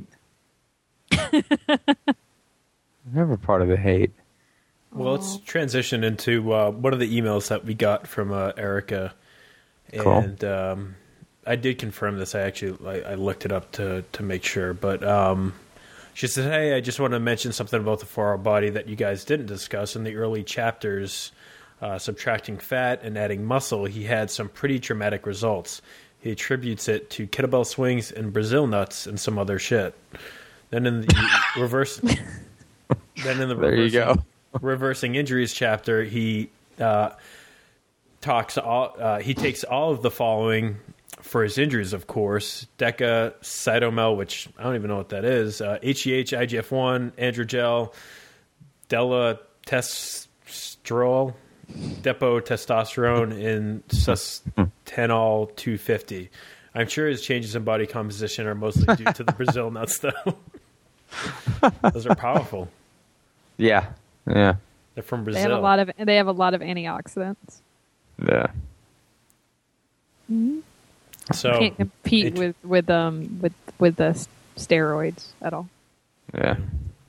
Never part of the hate.
Well, let's transition into uh, one of the emails that we got from uh, Erica.
Cool.
And um, I did confirm this. I actually I, I looked it up to, to make sure. But um, she said, hey, I just want to mention something about the four-hour body that you guys didn't discuss in the early chapters. Uh, subtracting fat and adding muscle, he had some pretty dramatic results. He attributes it to kettlebell swings and Brazil nuts and some other shit. Then in the reverse, then in the
there you go.
reversing injuries chapter, he uh, talks all. Uh, he takes all of the following for his injuries, of course: Deca, Cytomel, which I don't even know what that is, uh, H G H, I G F one, Androgel, Della Testosterol, Depo Testosterone, and Sustenol two fifty. I'm sure his changes in body composition are mostly due to the Brazil nuts, though. Those are powerful.
Yeah, yeah.
They're from
They
Brazil.
have a lot of they have a lot of antioxidants.
Yeah.
Mm-hmm.
So
Can't compete
it-
with with um with with the s- steroids at all.
Yeah.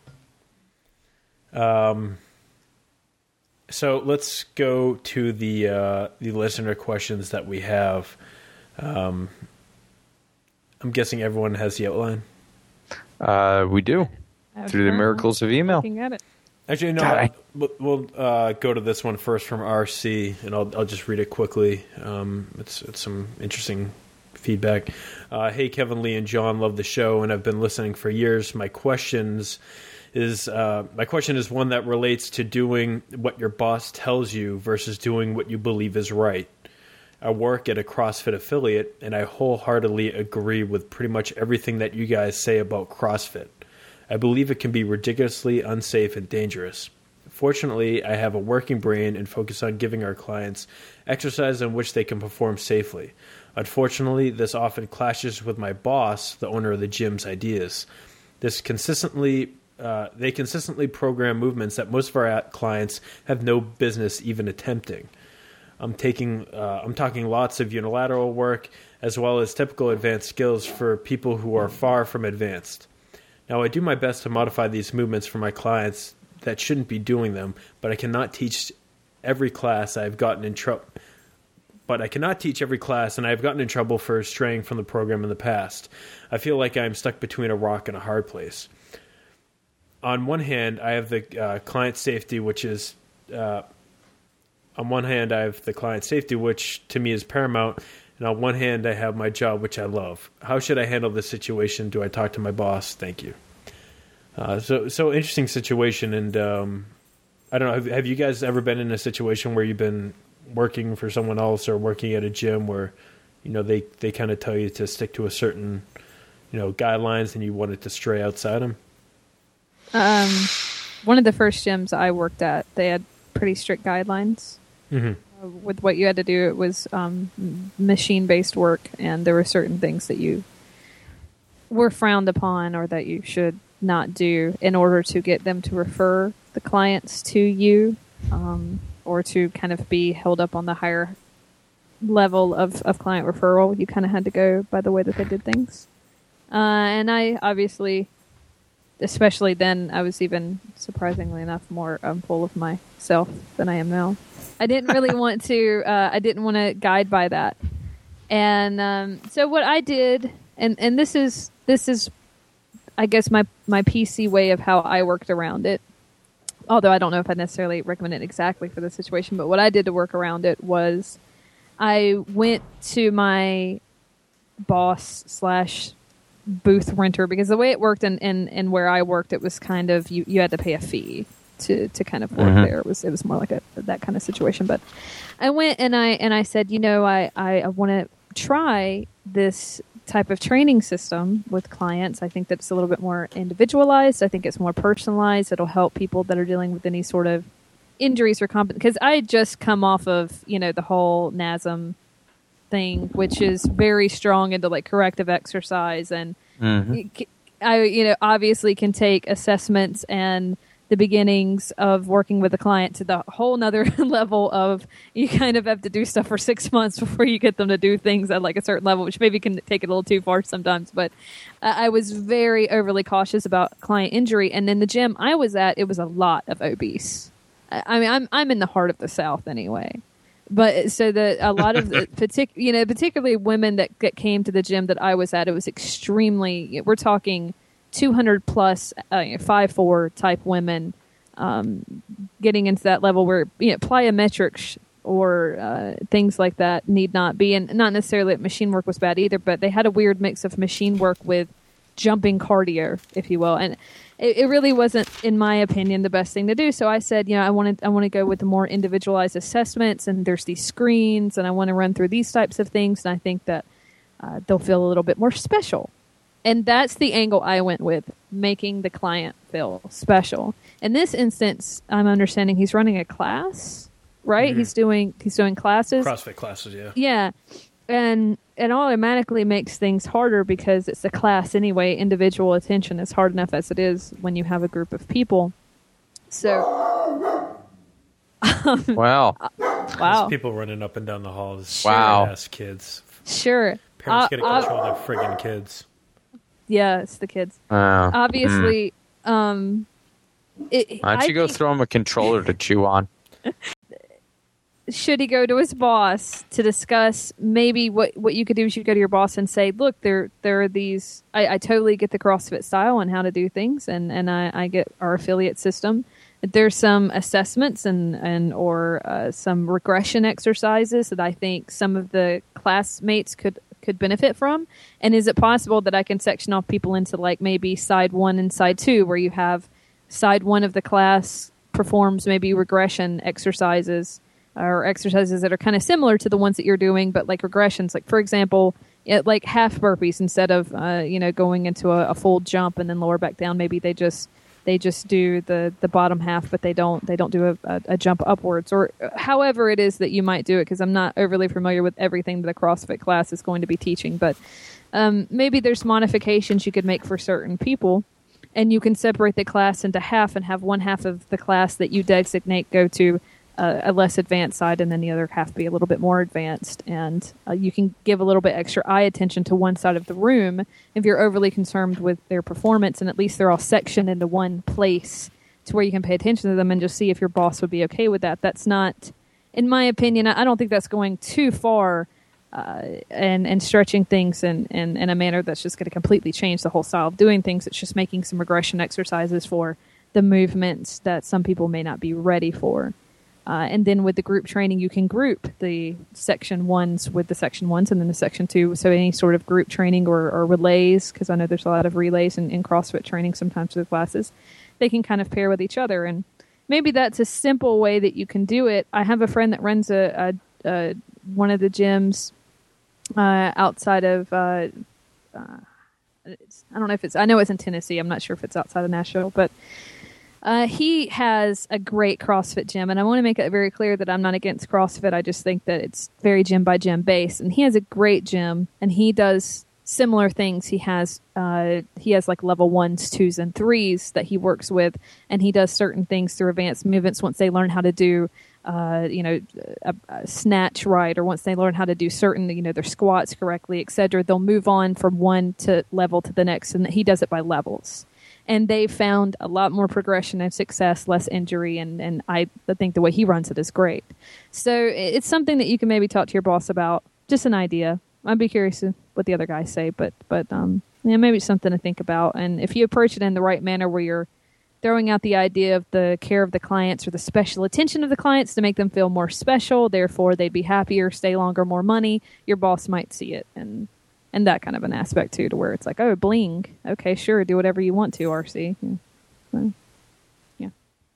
Um, so let's go to the uh, the listener questions that we have. Um, I'm guessing everyone has the outline.
Uh, we do.
I was
Through the
currently
miracles of email.
Looking at it.
Actually, no.
God, I-
we'll we'll, uh, go to this one first from R C, and I'll I'll just read it quickly. Um, it's it's some interesting feedback. Uh, hey, Kevin, Lee, and John, love the show, and I've been listening for years. My questions is uh, my question is one that relates to doing what your boss tells you versus doing what you believe is right. I work at a CrossFit affiliate, and I wholeheartedly agree with pretty much everything that you guys say about CrossFit. I believe it can be ridiculously unsafe and dangerous. Fortunately, I have a working brain and focus on giving our clients exercise in which they can perform safely. Unfortunately, this often clashes with my boss, the owner of the gym's ideas. This consistently, uh, they consistently program movements that most of our clients have no business even attempting. I'm taking, uh, I'm talking lots of unilateral work as well as typical advanced skills for people who are far from advanced. Now, I do my best to modify these movements for my clients that shouldn't be doing them, but I cannot teach every class I've gotten in trouble. But I cannot teach every class, and I've gotten in trouble for straying from the program in the past. I feel like I'm stuck between a rock and a hard place. On one hand, I have the uh, client safety, which is, uh, on one hand, I have the client safety, which to me is paramount. And on one hand, I have my job, which I love. How should I handle this situation? Do I talk to my boss? Thank you. Uh, so, so interesting situation. And um, I don't know, have, have you guys ever been in a situation where you've been working for someone else or working at a gym where, you know, they, they kind of tell you to stick to a certain, you know, guidelines and you wanted to stray outside them?
Um, one of the first gyms I worked at, they had pretty strict guidelines.
Mm-hmm.
Uh, with what you had to do. It was um, machine-based work, and there were certain things that you were frowned upon or that you should not do in order to get them to refer the clients to you, um, or to kind of be held up on the higher level of, of client referral. You kind of had to go by the way that they did things. Uh, and I obviously, especially then, I was even, surprisingly enough, more um, full of myself than I am now. I didn't really want to, uh, I didn't want to guide by that. And um, so what I did, and, and this is, this is, I guess, my, my P C way of how I worked around it. Although I don't know if I necessarily recommend it exactly for the situation, but what I did to work around it was I went to my boss slash booth renter, because the way it worked and, and, and where I worked, it was kind of, you, you had to pay a fee to, to kind of work
Mm-hmm.
there. It was, it was more like a, that kind of situation. But I went and I, and I said, you know, I, I, I want to try this type of training system with clients. I think that's a little bit more individualized. I think it's more personalized. It'll help people that are dealing with any sort of injuries or comp, because I had just come off of, you know, the whole N A S M thing, which is very strong into like corrective exercise. And
Mm-hmm.
I, you know, obviously can take assessments and the beginnings of working with a client to the whole nother level of you kind of have to do stuff for six months before you get them to do things at like a certain level, which maybe can take it a little too far sometimes. But uh, I was very overly cautious about client injury. And in the gym I was at, it was a lot of obese. I, I mean, I'm, I'm in the heart of the South anyway. But so that a lot of the partic- you know, particularly women that, that came to the gym that I was at, it was extremely, we're talking two hundred plus, uh, five four type women, um, getting into that level where, you know, plyometrics or uh, things like that need not be. And not necessarily that machine work was bad either, but they had a weird mix of machine work with jumping cardio, if you will. And it, it really wasn't, in my opinion, the best thing to do. So I said, you know, I wanted, I want to go with the more individualized assessments, and there's these screens, and I want to run through these types of things. And I think that uh, they'll feel a little bit more special. And that's the angle I went with, making the client feel special. In this instance, I'm understanding he's running a class, right?
Mm-hmm.
He's doing, he's doing classes.
CrossFit classes, yeah.
Yeah. and it automatically makes things harder because it's a class anyway. Individual attention is hard enough as it is when you have a group of people. So,
wow,
wow,
There's people running up and down the halls.
Wow,
ass kids.
Sure,
parents
uh,
get to
uh,
control their friggin' kids.
Yeah, it's the kids.
Uh,
Obviously, mm. um, it,
why don't you
I
go
think,
throw him a controller to chew on?
Should he go to his boss to discuss maybe what, what you could do is you go to your boss and say, look, there there are these, I, I totally get the CrossFit style and how to do things, and, and I, I get our affiliate system. There's some assessments and, and or uh, some regression exercises that I think some of the classmates could, could benefit from. And is it possible that I can section off people into like maybe side one and side two, where you have side one of the class performs maybe regression exercises, or exercises that are kind of similar to the ones that you're doing, but like regressions. Like, for example, it, like half burpees instead of, uh, you know, going into a, a full jump and then lower back down. Maybe they just they just do the, the bottom half, but they don't they don't do a, a, a jump upwards, or however it is that you might do it, because I'm not overly familiar with everything that a CrossFit class is going to be teaching. But um, maybe there's modifications you could make for certain people, and you can separate the class into half and have one half of the class that you designate go to Uh, a less advanced side, and then the other half be a little bit more advanced. And uh, you can give a little bit extra eye attention to one side of the room if you're overly concerned with their performance, and at least they're all sectioned into one place to where you can pay attention to them and just see if your boss would be okay with that. That's not, in my opinion, I don't think that's going too far uh, and, and stretching things in, in, in a manner that's just going to completely change the whole style of doing things. It's just making some regression exercises for the movements that some people may not be ready for. Uh, and then with the group training, you can group the section ones with the section ones and then the section two. So any sort of group training or, or relays, because I know there's a lot of relays in, in CrossFit training sometimes for the classes, they can kind of pair with each other. And maybe that's a simple way that you can do it. I have a friend that runs a, a, a one of the gyms uh, outside of, uh, uh, it's, I don't know if it's, I know it's in Tennessee. I'm not sure if it's outside of Nashville, but Uh, he has a great CrossFit gym, and I want to make it very clear that I'm not against CrossFit. I just think that it's very gym by gym based, and he has a great gym, and he does similar things. He has uh, he has like level ones, twos, and threes that he works with, and he does certain things through advanced movements once they learn how to do, uh, you know, a, a snatch right, or once they learn how to do certain, you know, their squats correctly, et cetera. They'll move on from one to level to the next, and he does it by levels. And they found a lot more progression and success, less injury, and, and I think the way he runs it is great. So it's something that you can maybe talk to your boss about. Just an idea. I'd be curious what the other guys say, but but um, yeah, maybe it's something to think about. And if you approach it in the right manner, where you're throwing out the idea of the care of the clients or the special attention of the clients to make them feel more special, therefore they'd be happier, stay longer, more money, your boss might see it, and And that kind of an aspect, too, to where it's like, oh, bling. Okay, sure, do whatever you want to, R C. Yeah. So, yeah.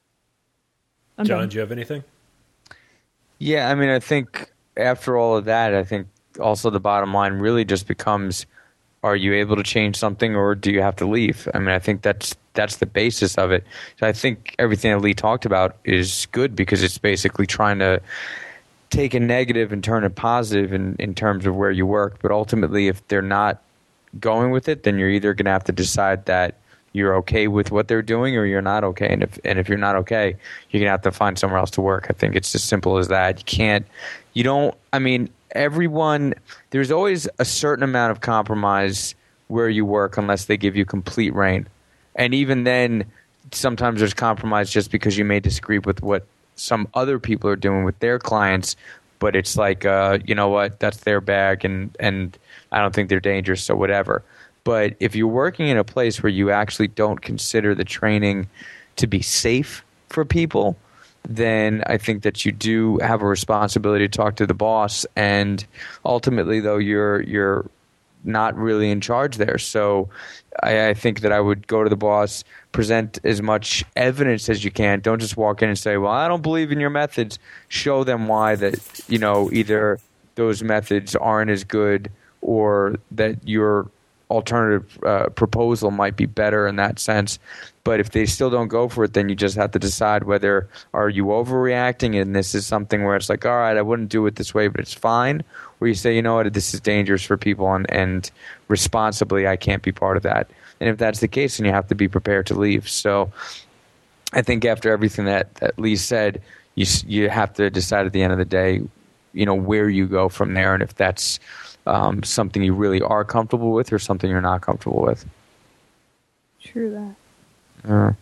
I'm
John,
done.
do you have anything?
Yeah, I mean, I think after all of that, I think also the bottom line really just becomes, are you able to change something, or do you have to leave? I mean, I think that's that's the basis of it. So I think everything that Lee talked about is good, because it's basically trying to take a negative and turn it positive in, in terms of where you work. But ultimately, if they're not going with it, then you're either going to have to decide that you're okay with what they're doing, or you're not okay. And if and if you're not okay, you're going to have to find somewhere else to work. I think it's as simple as that. You can't, you don't, I mean, everyone, there's always a certain amount of compromise where you work unless they give you complete reign. And even then, sometimes there's compromise just because you may disagree with what some other people are doing with their clients, but it's like, uh, you know what, that's their bag, and, and I don't think they're dangerous, so whatever. But if you're working in a place where you actually don't consider the training to be safe for people, then I think that you do have a responsibility to talk to the boss. And ultimately, though, you're you're not really in charge there. So I, I think that I would go to the boss, present as much evidence as you can. Don't just walk in and say, well, I don't believe in your methods. Show them why that, you know, either those methods aren't as good, or that your alternative uh, proposal might be better in that sense. But if they still don't go for it, then you just have to decide whether are you overreacting and this is something where it's like, all right, I wouldn't do it this way, but it's fine. Or you say, you know what, this is dangerous for people and, and responsibly I can't be part of that. And if that's the case, then you have to be prepared to leave. So I think after everything that, that Lee said, you you have to decide at the end of the day, you know, where you go from there and if that's um, something you really are comfortable with or something you're not comfortable with.
True that.
Uh,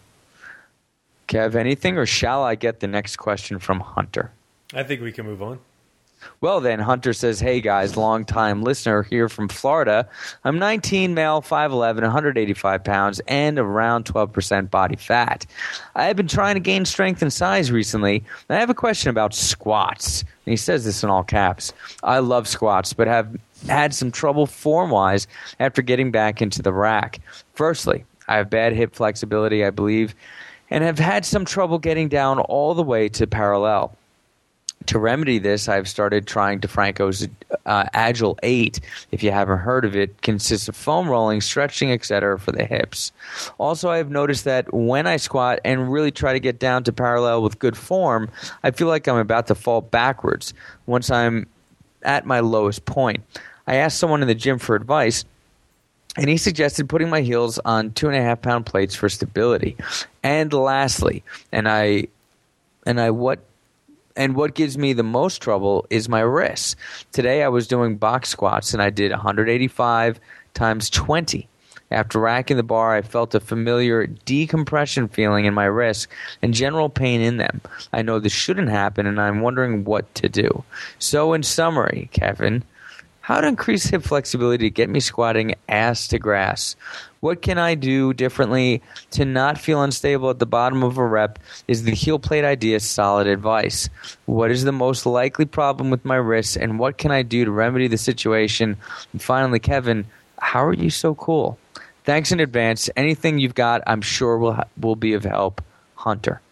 Kev, anything, or shall I get the next question from Hunter?
I think we can move on.
Well, then, Hunter says, hey, guys, long-time listener here from Florida. I'm nineteen, male, five eleven, one hundred eighty-five pounds, and around twelve percent body fat. I have been trying to gain strength and size recently, and I have a question about squats. And he says this in all caps. I love squats, but have had some trouble form-wise after getting back into the rack. Firstly, I have bad hip flexibility, I believe, and have had some trouble getting down all the way to parallel. To remedy this, I've started trying DeFranco's uh, Agile eight. If you haven't heard of it, consists of foam rolling, stretching, et cetera for the hips. Also, I've noticed that when I squat and really try to get down to parallel with good form, I feel like I'm about to fall backwards once I'm at my lowest point. I asked someone in the gym for advice, and he suggested putting my heels on two and a half pound plates for stability. And lastly, and I, and I what. And what gives me the most trouble is my wrists. Today I was doing box squats and I did one hundred eighty-five times twenty. After racking the bar, I felt a familiar decompression feeling in my wrists and general pain in them. I know this shouldn't happen and I'm wondering what to do. So in summary, Kevin, how to increase hip flexibility to get me squatting ass to grass? What can I do differently to not feel unstable at the bottom of a rep? Is the heel plate idea solid advice? What is the most likely problem with my wrists, and what can I do to remedy the situation? And finally, Kevin, how are you so cool? Thanks in advance. Anything you've got, I'm sure will will be of help. Hunter.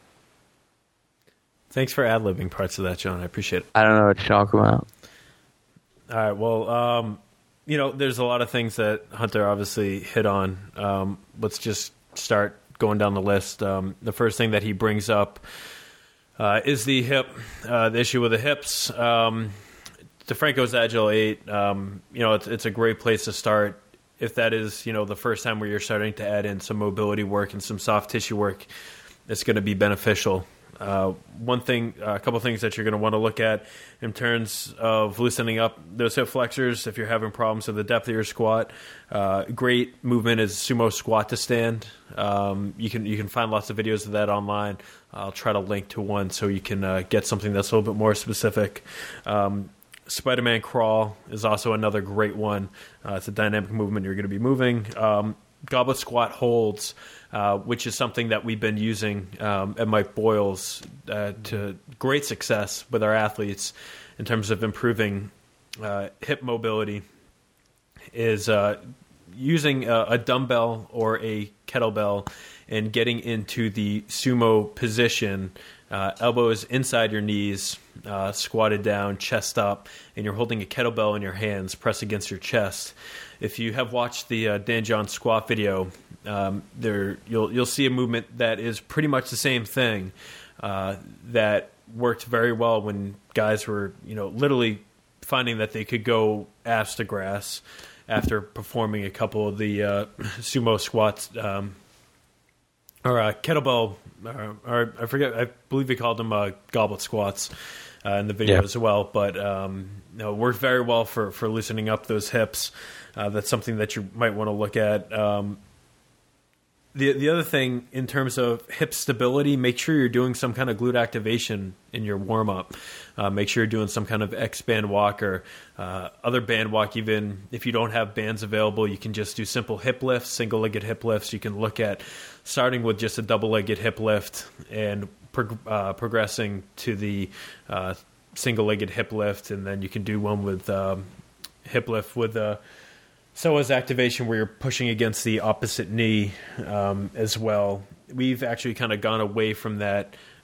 Thanks for ad-libbing parts of that, John. I appreciate it.
I don't know what to talk about.
All right, well, um, you know, there's a lot of things that Hunter obviously hit on. Um, let's just start going down the list. Um, the first thing that he brings up uh, is the hip, uh, the issue with the hips. Um, DeFranco's Agile eight, um, you know, it's, it's a great place to start. If that is, you know, the first time where you're starting to add in some mobility work and some soft tissue work, it's going to be beneficial. Uh, one thing, uh, a couple things that you're going to want to look at in terms of loosening up those hip flexors if you're having problems with the depth of your squat. Uh, great movement is sumo squat to stand. Um, you can you can find lots of videos of that online. I'll try to link to one so you can uh, get something that's a little bit more specific. Um, Spider-Man crawl is also another great one. Uh, it's a dynamic movement. You're going to be moving. Um, goblet squat holds. Uh, which is something that we've been using um, at Mike Boyle's uh, to great success with our athletes in terms of improving uh, hip mobility, is uh, using a, a dumbbell or a kettlebell and getting into the sumo position, uh, elbows inside your knees, uh, squatted down, chest up, and you're holding a kettlebell in your hands, press against your chest. If you have watched the uh, Dan John squat video, um, there you'll you'll see a movement that is pretty much the same thing uh, that worked very well when guys were, you know, literally finding that they could go ass to grass after performing a couple of the uh, sumo squats um, or uh, kettlebell, or, or I forget, I believe they called them uh, goblet squats uh, in the video yeah. as well. But um, you know, worked very well for for loosening up those hips. Uh, that's something that you might want to look at. Um, the the other thing in terms of hip stability, make sure you're doing some kind of glute activation in your warm up. Uh, make sure you're doing some kind of X band walk or uh, other band walk. Even if you don't have bands available, you can just do simple hip lifts, single legged hip lifts. You can look at starting with just a double legged hip lift and prog- uh, progressing to the uh, single legged hip lift, and then you can do one with um, hip lift with a uh, psoas activation where you're pushing against the opposite knee um, as well. We've actually kind of gone away from that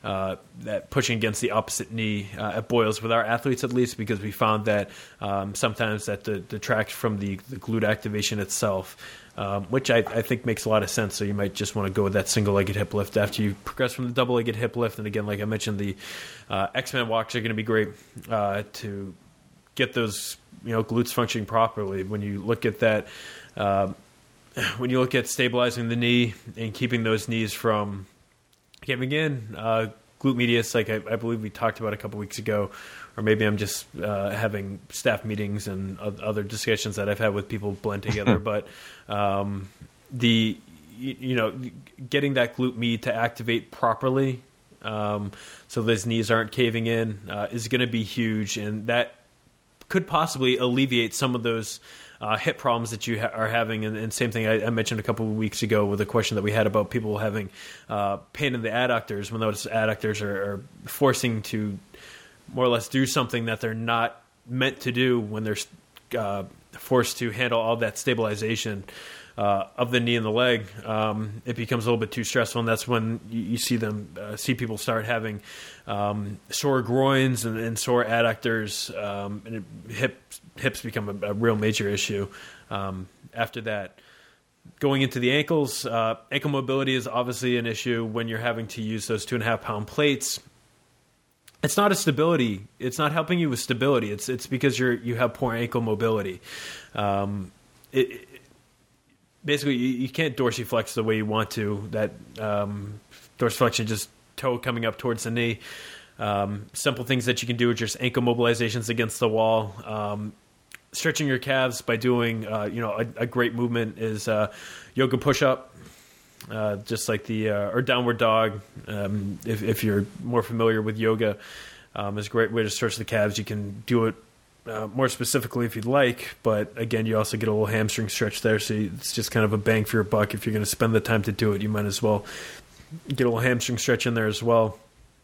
uh, that pushing against the opposite knee uh, at Boyles with our athletes, at least, because we found that um, sometimes that de- detracts from the, the glute activation itself, um, which I, I think makes a lot of sense. So you might just want to go with that single-legged hip lift after you progress from the double-legged hip lift. And again, like I mentioned, the uh, X-Men walks are going to be great uh, to get those, you know, glutes functioning properly. When you look at that, uh, when you look at stabilizing the knee and keeping those knees from giving in, uh, glute medius, like I, I believe we talked about a couple weeks ago, or maybe I'm just uh, having staff meetings and other discussions that I've had with people blend together. But um, the you, you know getting that glute med to activate properly, um, so those knees aren't caving in, uh, is going to be huge, and that could possibly alleviate some of those Uh, hip problems that you ha- are having. And, and same thing I, I mentioned a couple of weeks ago with a question that we had about people having uh, pain in the adductors, when those adductors are, are forcing to more or less do something that they're not meant to do when they're uh, forced to handle all that stabilization uh, of the knee and the leg. Um, it becomes a little bit too stressful, and that's when you, you see them uh, see people start having um, sore groins and, and sore adductors, um, and it, hips hips become a, a real major issue um, after that. Going into the ankles, uh, ankle mobility is obviously an issue when you're having to use those two and a half pound plates. It's not a stability. It's not helping you with stability. It's it's because you're you have poor ankle mobility. Um, it, it, basically, you, you can't dorsiflex the way you want to. That um, dorsiflexion, just toe coming up towards the knee. Um, simple things that you can do are just ankle mobilizations against the wall. Um, stretching your calves by doing, uh, you know, a, a great movement is uh, yoga push-up, uh, just like the, uh, or downward dog. Um, if, if you're more familiar with yoga, um, is a great way to stretch the calves. You can do it uh, more specifically if you'd like, but again, you also get a little hamstring stretch there. So it's just kind of a bang for your buck. If you're going to spend the time to do it, you might as well get a little hamstring stretch in there as well.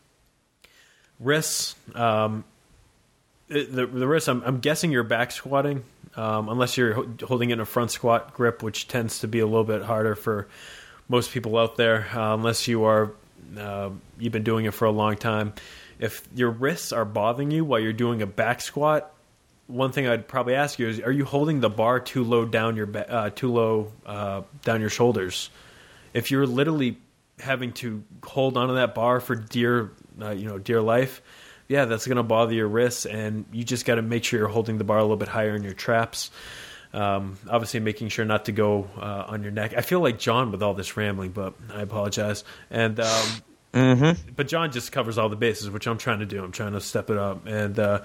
Wrists, um, the the wrists. I'm, I'm guessing you're back squatting, um, unless you're ho- holding it in a front squat grip, which tends to be a little bit harder for most people out there, uh, unless you are uh, you've been doing it for a long time. If your wrists are bothering you while you're doing a back squat, one thing I'd probably ask you is: are you holding the bar too low down your ba- uh, too low uh, down your shoulders? If you're literally having to hold onto that bar for dear, uh, you know, dear life, yeah, that's going to bother your wrists, and you just got to make sure you're holding the bar a little bit higher in your traps. Um, obviously, making sure not to go uh, on your neck. I feel like John with all this rambling, but I apologize. And um,
mm-hmm.
but John just covers all the bases, which I'm trying to do. I'm trying to step it up, and uh,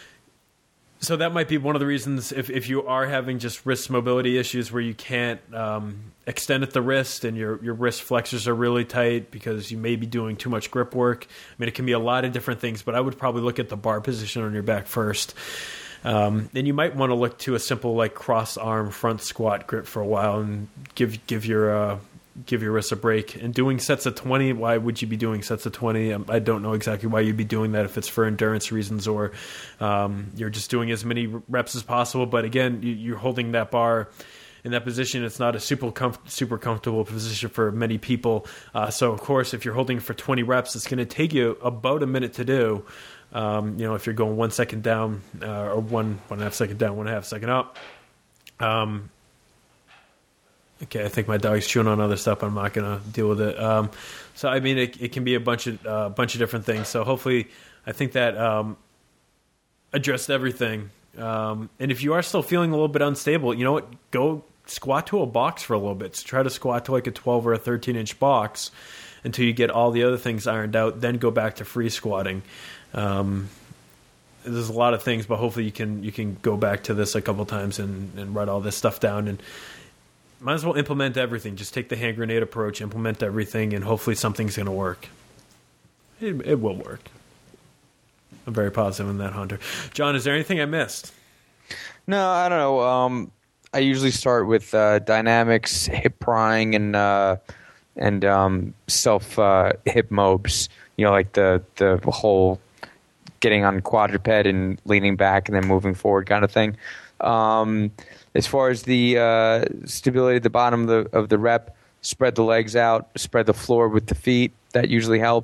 so that might be one of the reasons if, if you are having just wrist mobility issues where you can't um, extend at the wrist and your, your wrist flexors are really tight because you may be doing too much grip work. I mean, it can be a lot of different things, but I would probably look at the bar position on your back first. Um, and you might want to look to a simple like cross arm front squat grip for a while and give give your uh, give your wrists a break. And doing sets of twenty, why would you be doing sets of twenty? Um, I don't know exactly why you'd be doing that, if it's for endurance reasons or um, you're just doing as many reps as possible. But again, you, you're holding that bar in that position. It's not a super comf- super comfortable position for many people. Uh, so of course, if you're holding for twenty reps, it's going to take you about a minute to do. Um, you know, if you're going one second down uh, or one one and a half second down, one and a half second up. Um, okay, I think my dog's chewing on other stuff. I'm not going to deal with it. Um, so I mean, it, it can be a bunch of uh, bunch of different things. So hopefully, I think that um, addressed everything. Um, and if you are still feeling a little bit unstable, you know what? Go squat to a box for a little bit. So try to squat to like a twelve or a thirteen inch box until you get all the other things ironed out. Then go back to free squatting. Um, there's a lot of things, but hopefully you can you can go back to this a couple times and, and write all this stuff down. And might as well implement everything. Just take the hand grenade approach, implement everything, and hopefully something's going to work. It, it will work. I'm very positive in that, Hunter. John, is there anything I missed?
No, I don't know. Um, I usually start with uh, dynamics, hip prying, and uh, and um, self uh, hip mobs. You know, like the the whole getting on quadruped and leaning back and then moving forward kind of thing. Um, as far as the uh, stability at the bottom of the of the rep, spread the legs out, spread the floor with the feet. That usually helps.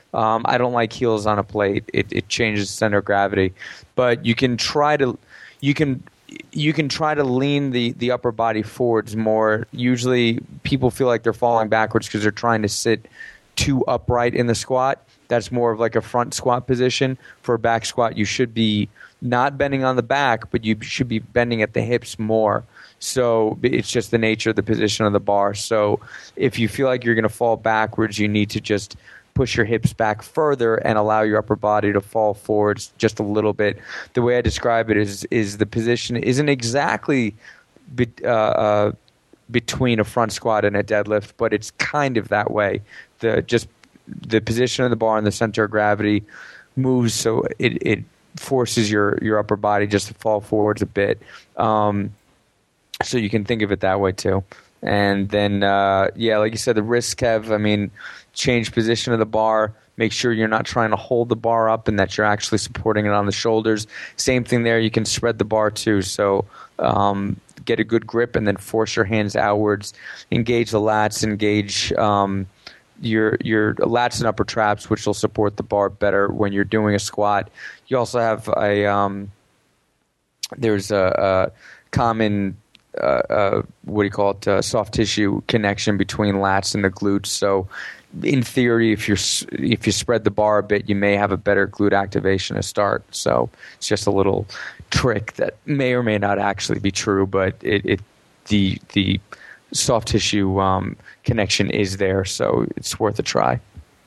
Um, I don't like heels on a plate. It, it changes center of gravity, but you can try to you can you can try to lean the, the upper body forwards more. Usually, people feel like they're falling backwards because they're trying to sit too upright in the squat. That's more of like a front squat position. For a back squat, you should be not bending on the back, but you should be bending at the hips more. So it's just the nature of the position of the bar. So if you feel like you're going to fall backwards, you need to just push your hips back further and allow your upper body to fall forwards just a little bit. The way I describe it is is the position isn't exactly be, uh, uh, between a front squat and a deadlift, but it's kind of that way. The just the position of the bar and the center of gravity moves so it, it forces your, your upper body just to fall forwards a bit. Um, so you can think of it that way too. And then, uh, yeah, like you said, the wrist, Kev, I mean, change position of the bar. Make sure you're not trying to hold the bar up and that you're actually supporting it on the shoulders. Same thing there. You can spread the bar too. So um, get a good grip and then force your hands outwards. Engage the lats, engage um, your your lats and upper traps, which will support the bar better when you're doing a squat. You also have a um, there's a, a common uh, uh, what do you call it uh, soft tissue connection between lats and the glutes. So in theory, if you if you spread the bar a bit, you may have a better glute activation to start. So it's just a little trick that may or may not actually be true, but it, it the the soft tissue um, connection is there, so it's worth a try.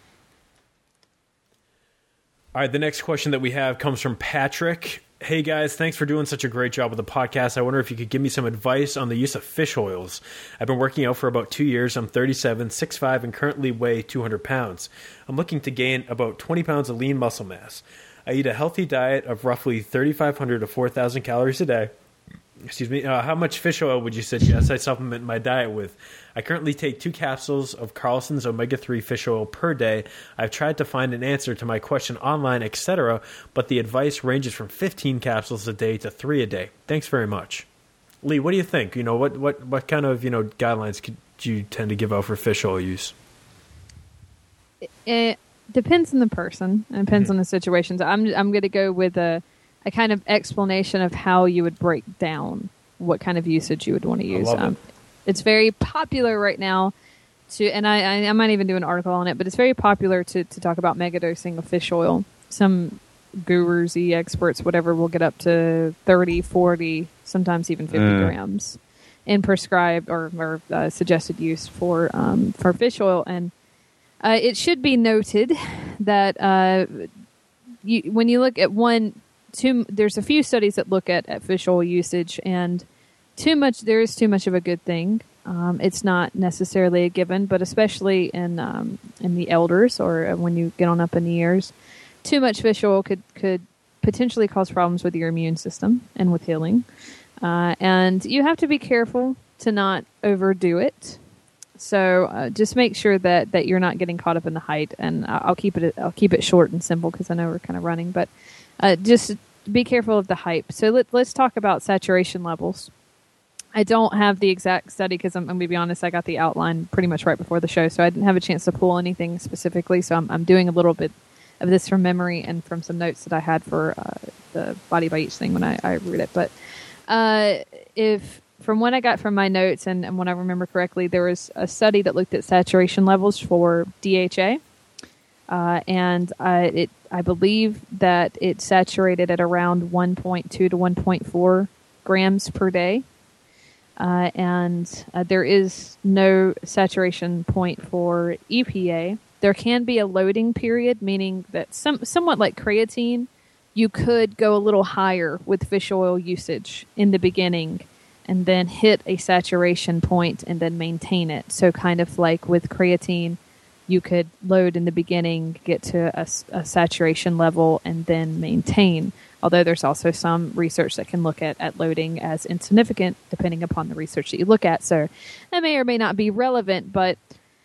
All right, the next question that we have comes from Patrick. Hey guys, thanks for doing such a great job with the podcast. I wonder if you could give me some advice on the use of fish oils. I've been working out for about two years. I'm thirty-seven, six foot five, and currently weigh two hundred pounds. I'm looking to gain about twenty pounds of lean muscle mass. I eat a healthy diet of roughly thirty-five hundred to four thousand calories a day. Excuse me. Uh, how much fish oil would you suggest I supplement my diet with? I currently take two capsules of Carlson's omega three fish oil per day. I've tried to find an answer to my question online, et cetera, but the advice ranges from fifteen capsules a day to three a day. Thanks very much. Lee, what do you think? You know, what, what, what kind of, you know, guidelines could you tend to give out for fish oil use?
It depends on the person. It depends mm-hmm. on the situations. I'm I'm going to go with a a kind of explanation of how you would break down what kind of usage you would want to use.
I love
Um,
it.
it's very popular right now to, and I, I, I might even do an article on it, but it's very popular to, to talk about megadosing of fish oil. Some gurus, e-experts, whatever, will get up to thirty, forty, sometimes even fifty
Mm.
grams in prescribed or, or uh, suggested use for, um, for fish oil. And uh, it should be noted that uh, you, when you look at one, Too, there's a few studies that look at, at fish oil usage, and too much. There is too much of a good thing. Um, it's not necessarily a given, but especially in um, in the elders or when you get on up in the years, too much fish oil could could potentially cause problems with your immune system and with healing. Uh, and you have to be careful to not overdo it. So uh, just make sure that, that you're not getting caught up in the height. And I'll keep it I'll keep it short and simple because I know we're kind of running, but. Uh, just be careful of the hype. So let, let's talk about saturation levels. I don't have the exact study because I'm, I'm going to be honest, I got the outline pretty much right before the show, so I didn't have a chance to pull anything specifically. So I'm, I'm doing a little bit of this from memory and from some notes that I had for uh, the Body by Each thing when I, I read it. But uh, if from what I got from my notes and, and when I remember correctly, there was a study that looked at saturation levels for D H A. Uh, and uh, it, I believe that it saturated at around one point two to one point four grams per day. Uh, and uh, there is no saturation point for E P A. There can be a loading period, meaning that some, somewhat like creatine, you could go a little higher with fish oil usage in the beginning and then hit a saturation point and then maintain it. So kind of like with creatine, you could load in the beginning, get to a, a saturation level, and then maintain. Although there's also some research that can look at, at loading as insignificant, depending upon the research that you look at. So that may or may not be relevant, but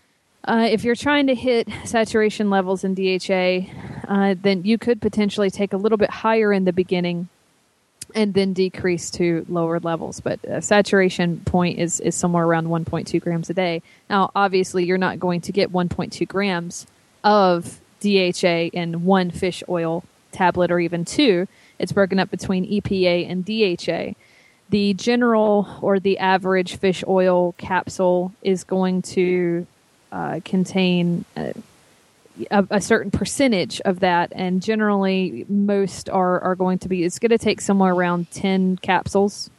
uh, if you're trying to hit saturation levels in D H A, uh, then you could potentially take a little bit higher in the beginning and then decrease to lower levels. But a saturation point is, is somewhere around one point two grams a day. Now, obviously, you're not going to get one point two grams of D H A in one fish oil tablet or even two. It's broken up between E P A and D H A. The general or the average fish oil capsule is going to uh, contain a, a, a certain percentage of that, and generally most are, are going to be, it's going to take somewhere around ten capsules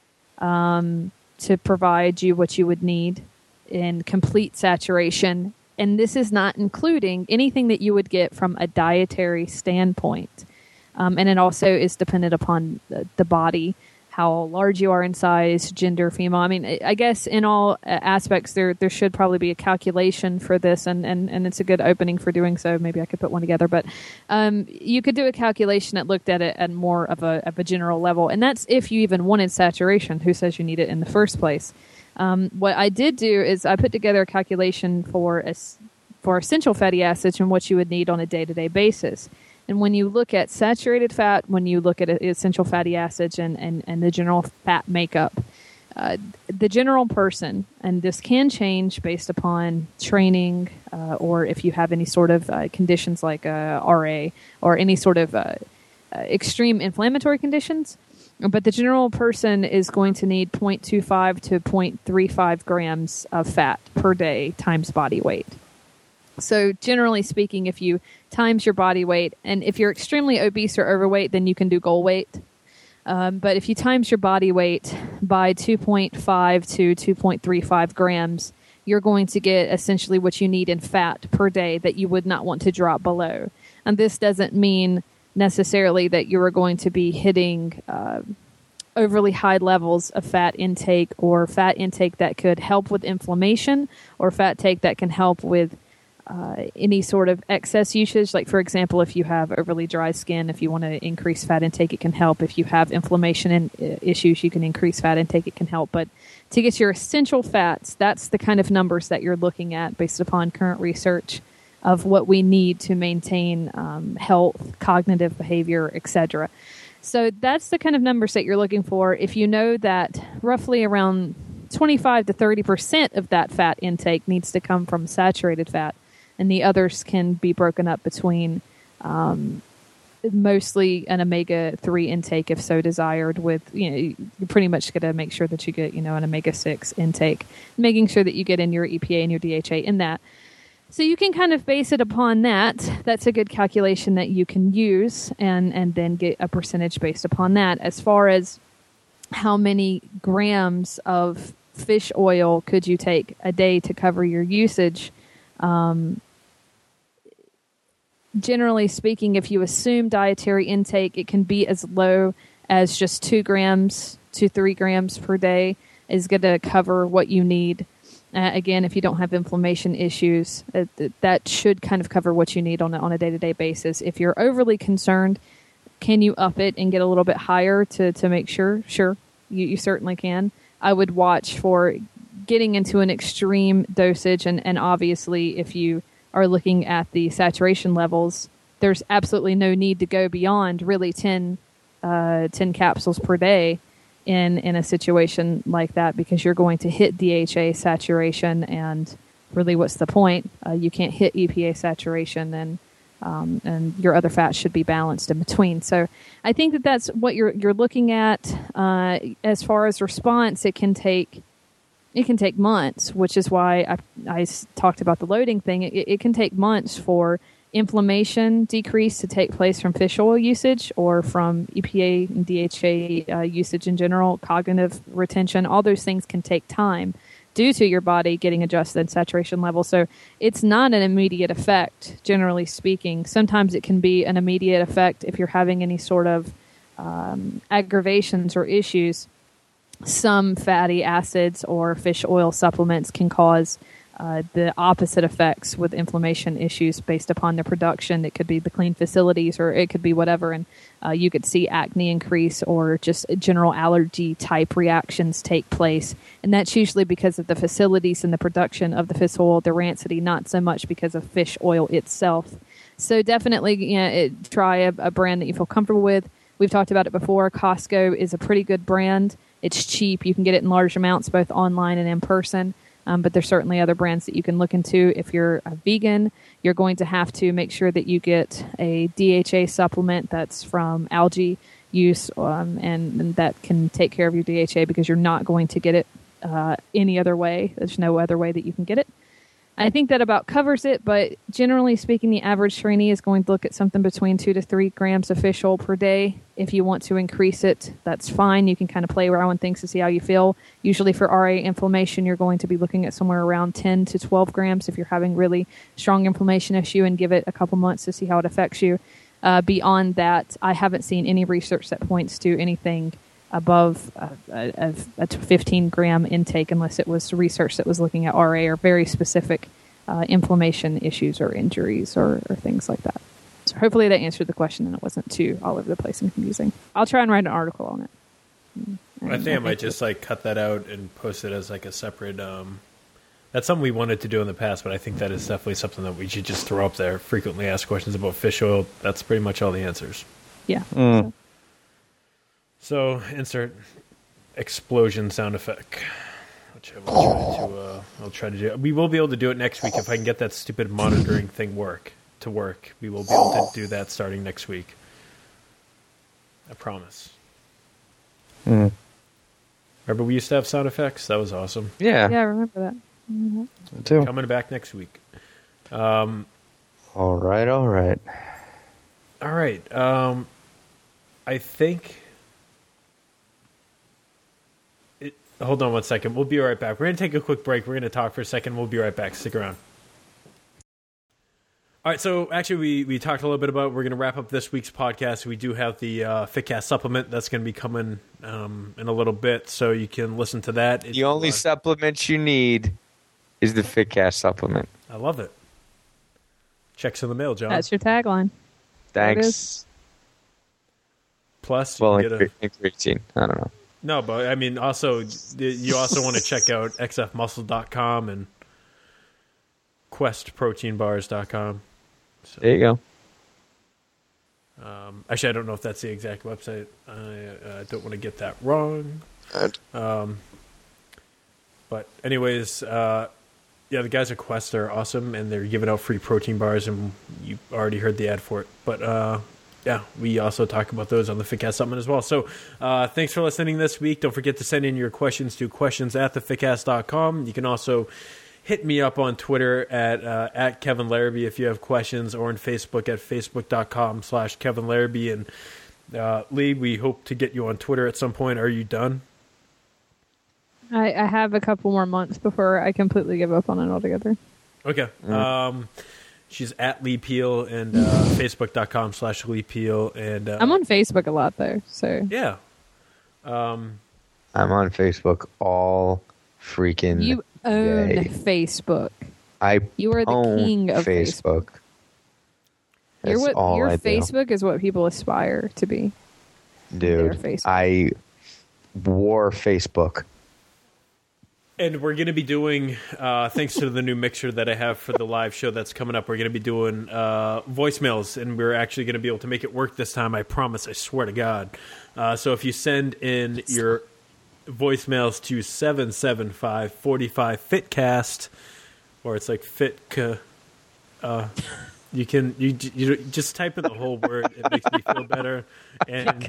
um, to provide you what you would need in complete saturation. And this is not including anything that you would get from a dietary standpoint. Um, and it also is dependent upon the, the body, how large you are in size, gender, female. I mean, I guess in all aspects, there there should probably be a calculation for this, and, and, and it's a good opening for doing so. Maybe I could put one together. But um, you could do a calculation that looked at it at more of a, of a general level. And that's if you even wanted saturation. Who says you need it in the first place? Um, what I did do is I put together a calculation for a, for essential fatty acids and what you would need on a day-to-day basis. And when you look at saturated fat, when you look at essential fatty acids and, and, and the general fat makeup, uh, the general person, and this can change based upon training uh, or if you have any sort of uh, conditions like uh, R A or any sort of uh, uh, extreme inflammatory conditions, but the general person is going to need zero point two five to zero point three five grams of fat per day times body weight. So generally speaking, if you times your body weight, and if you're extremely obese or overweight, then you can do goal weight. Um, but if you times your body weight by two point five to two point three five grams, you're going to get essentially what you need in fat per day that you would not want to drop below. And this doesn't mean necessarily that you are going to be hitting uh, overly high levels of fat intake or fat intake that could help with inflammation or fat take that can help with Uh, any sort of excess usage. Like, for example, if you have overly dry skin, if you want to increase fat intake, it can help. If you have inflammation and uh, issues, you can increase fat intake, it can help. But to get your essential fats, that's the kind of numbers that you're looking at based upon current research of what we need to maintain um, health, cognitive behavior, et cetera. So that's the kind of numbers that you're looking for. If you know that roughly around twenty-five to thirty percent of that fat intake needs to come from saturated fat, and the others can be broken up between um, mostly an omega three intake if so desired, with, you know, you're pretty much going to make sure that you get, you know, an omega six intake, making sure that you get in your E P A and your D H A in that. So you can kind of base it upon that. That's a good calculation that you can use, and, and then get a percentage based upon that. As far as how many grams of fish oil could you take a day to cover your usage, Um, generally speaking, if you assume dietary intake, it can be as low as just two grams to three grams per day is going to cover what you need. Uh, again, if you don't have inflammation issues, uh, th- that should kind of cover what you need on a, on a day-to-day basis. If you're overly concerned, can you up it and get a little bit higher to, to make sure? Sure, you, you certainly can. I would watch for getting into an extreme dosage, and, and obviously if you are looking at the saturation levels, there's absolutely no need to go beyond really ten, uh, ten capsules per day in, in a situation like that, because you're going to hit D H A saturation, and really what's the point? Uh, you can't hit E P A saturation, and um, and your other fats should be balanced in between. So I think that that's what you're you're looking at. Uh, as far as response, it can take It can take months, which is why I, I talked about the loading thing. It, it can take months for inflammation decrease to take place from fish oil usage or from E P A and D H A uh, usage in general, cognitive retention. All those things can take time due to your body getting adjusted in saturation level. So it's not an immediate effect, generally speaking. Sometimes it can be an immediate effect if you're having any sort of um, aggravations or issues. Some fatty acids or fish oil supplements can cause uh, the opposite effects with inflammation issues based upon the production. It could be the clean facilities, or it could be whatever, and uh, you could see acne increase or just general allergy type reactions take place. And that's usually because of the facilities and the production of the fish oil, the rancidity, not so much because of fish oil itself. So definitely, you know, it, try a, a brand that you feel comfortable with. We've talked about it before. Costco is a pretty good brand. It's cheap. You can get it in large amounts, both online and in person. Um, but there's certainly other brands that you can look into. If you're a vegan, you're going to have to make sure that you get a D H A supplement that's from algae use, um, and, and that can take care of your D H A, because you're not going to get it uh, any other way. There's no other way that you can get it. I think that about covers it, but generally speaking, the average Srini is going to look at something between two to three grams of fish oil per day. If you want to increase it, that's fine. You can kind of play around with things to see how you feel. Usually for R A inflammation, you're going to be looking at somewhere around ten to twelve grams if you're having really strong inflammation issue, and give it a couple months to see how it affects you. Uh, beyond that, I haven't seen any research that points to anything above a, a, a fifteen gram intake, unless it was research that was looking at R A or very specific uh, inflammation issues or injuries or, or things like that. So hopefully that answered the question and it wasn't too all over the place and confusing. I'll try and write an article on it.
And I think I, I might just like cut that out and post it as like a separate. Um, that's something we wanted to do in the past, but I think that is definitely something that we should just throw up there. Frequently asked questions about fish oil. That's pretty much all the answers.
Yeah.
Mm.
So.
So insert explosion sound effect, which I will try to. Uh, I'll try to do. We will be able to do it next week if I can get that stupid monitoring thing work to work. We will be able to do that starting next week. I promise.
Mm.
Remember we used to have sound effects? That was awesome.
Yeah.
Yeah, I remember that. Mm-hmm.
Me too.
Coming back next week. Um,
all right. All right.
All right. Um, I think. Hold on one second. We'll be right back. We're going to take a quick break. We're going to talk for a second. We'll be right back. Stick around. All right. So actually, we, we talked a little bit about, we're going to wrap up this week's podcast. We do have the uh, FitCast supplement that's going to be coming um, in a little bit, so you can listen to that.
The only uh, supplement you need is the FitCast supplement.
I love it. Checks in the mail, John.
That's your tagline.
Thanks.
Plus,
well,
you get a,
creatine. I don't know.
No, but I mean, also, you also want to check out x f muscle dot com and quest protein bars dot com. So,
there you go.
Um, actually, I don't know if that's the exact website. I uh, don't want to get that wrong. Um, but anyways, uh, yeah, the guys at Quest are awesome, and they're giving out free protein bars, and you already heard the ad for it. But uh, yeah, we also talk about those on the FitCast Supplement as well. So uh, thanks for listening this week. Don't forget to send in your questions to questions at the fitcast dot com. You can also hit me up on Twitter at uh, at Kevin Larrabee if you have questions, or on Facebook at facebook dot com slash Kevin Larrabee. And uh, Lee, we hope to get you on Twitter at some point. Are you done?
I, I have a couple more months before I completely give up on it altogether.
Okay. Mm. Um, she's at Lee Peel and uh, facebook dot com slash Lee Peel. And uh,
I'm on Facebook a lot, though. So
yeah. Um,
I'm on Facebook all freaking
You own
day.
Facebook.
I
You are the
own
king of
Facebook.
Facebook. You're what,
all
your
I
Facebook
do.
is what people aspire to be.
Dude, I wore Facebook.
And we're going to be doing, uh, thanks to the new mixer that I have for the live show that's coming up, we're going to be doing uh, voicemails, and we're actually going to be able to make it work this time. I promise. I swear to God. Uh, so if you send in your voicemails to seven seven five, four five, FitCast, or it's like Fit, uh, you can you, you just type in the whole word. It makes me feel better, and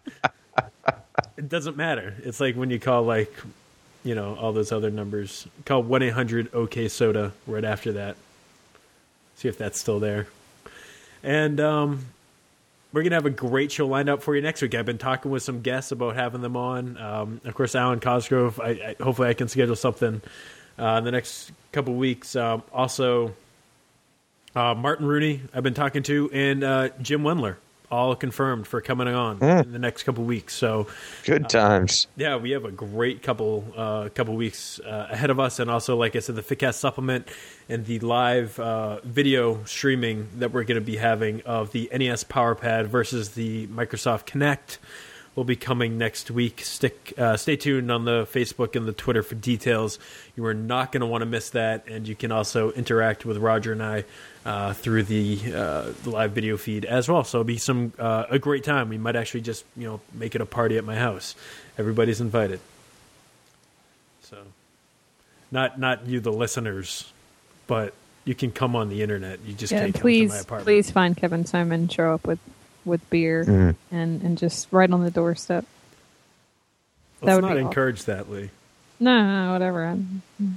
it doesn't matter. It's like when you call like, you know, all those other numbers. Call one eight hundred O K soda right after that. See if that's still there. And um, we're going to have a great show lined up for you next week. I've been talking with some guests about having them on. Um, of course, Alan Cosgrove. I, I, hopefully I can schedule something uh, in the next couple weeks. Um, also, uh, Martin Rooney I've been talking to, and uh, Jim Wendler. All confirmed for coming on mm. in the next couple weeks. So
good times.
Uh, yeah, we have a great couple uh, couple weeks uh, ahead of us, and also, like I said, the FitCast supplement and the live uh, video streaming that we're going to be having of the N E S PowerPad versus the Microsoft Kinect will be coming next week. Stick, uh, stay tuned on the Facebook and the Twitter for details. You are not going to want to miss that, and you can also interact with Roger and I uh, through the, uh, the live video feed as well. So it'll be some uh, a great time. We might actually just you know make it a party at my house. Everybody's invited. So not not you, the listeners, but you can come on the internet. You just
Yeah,
can't
please,
come to my apartment.
please find Kevin Simon, show up with, with beer,
Mm-hmm.
and, and just right on the doorstep. That
Let's
would
not
be
encourage that, Lee.
No, no, whatever. I'm-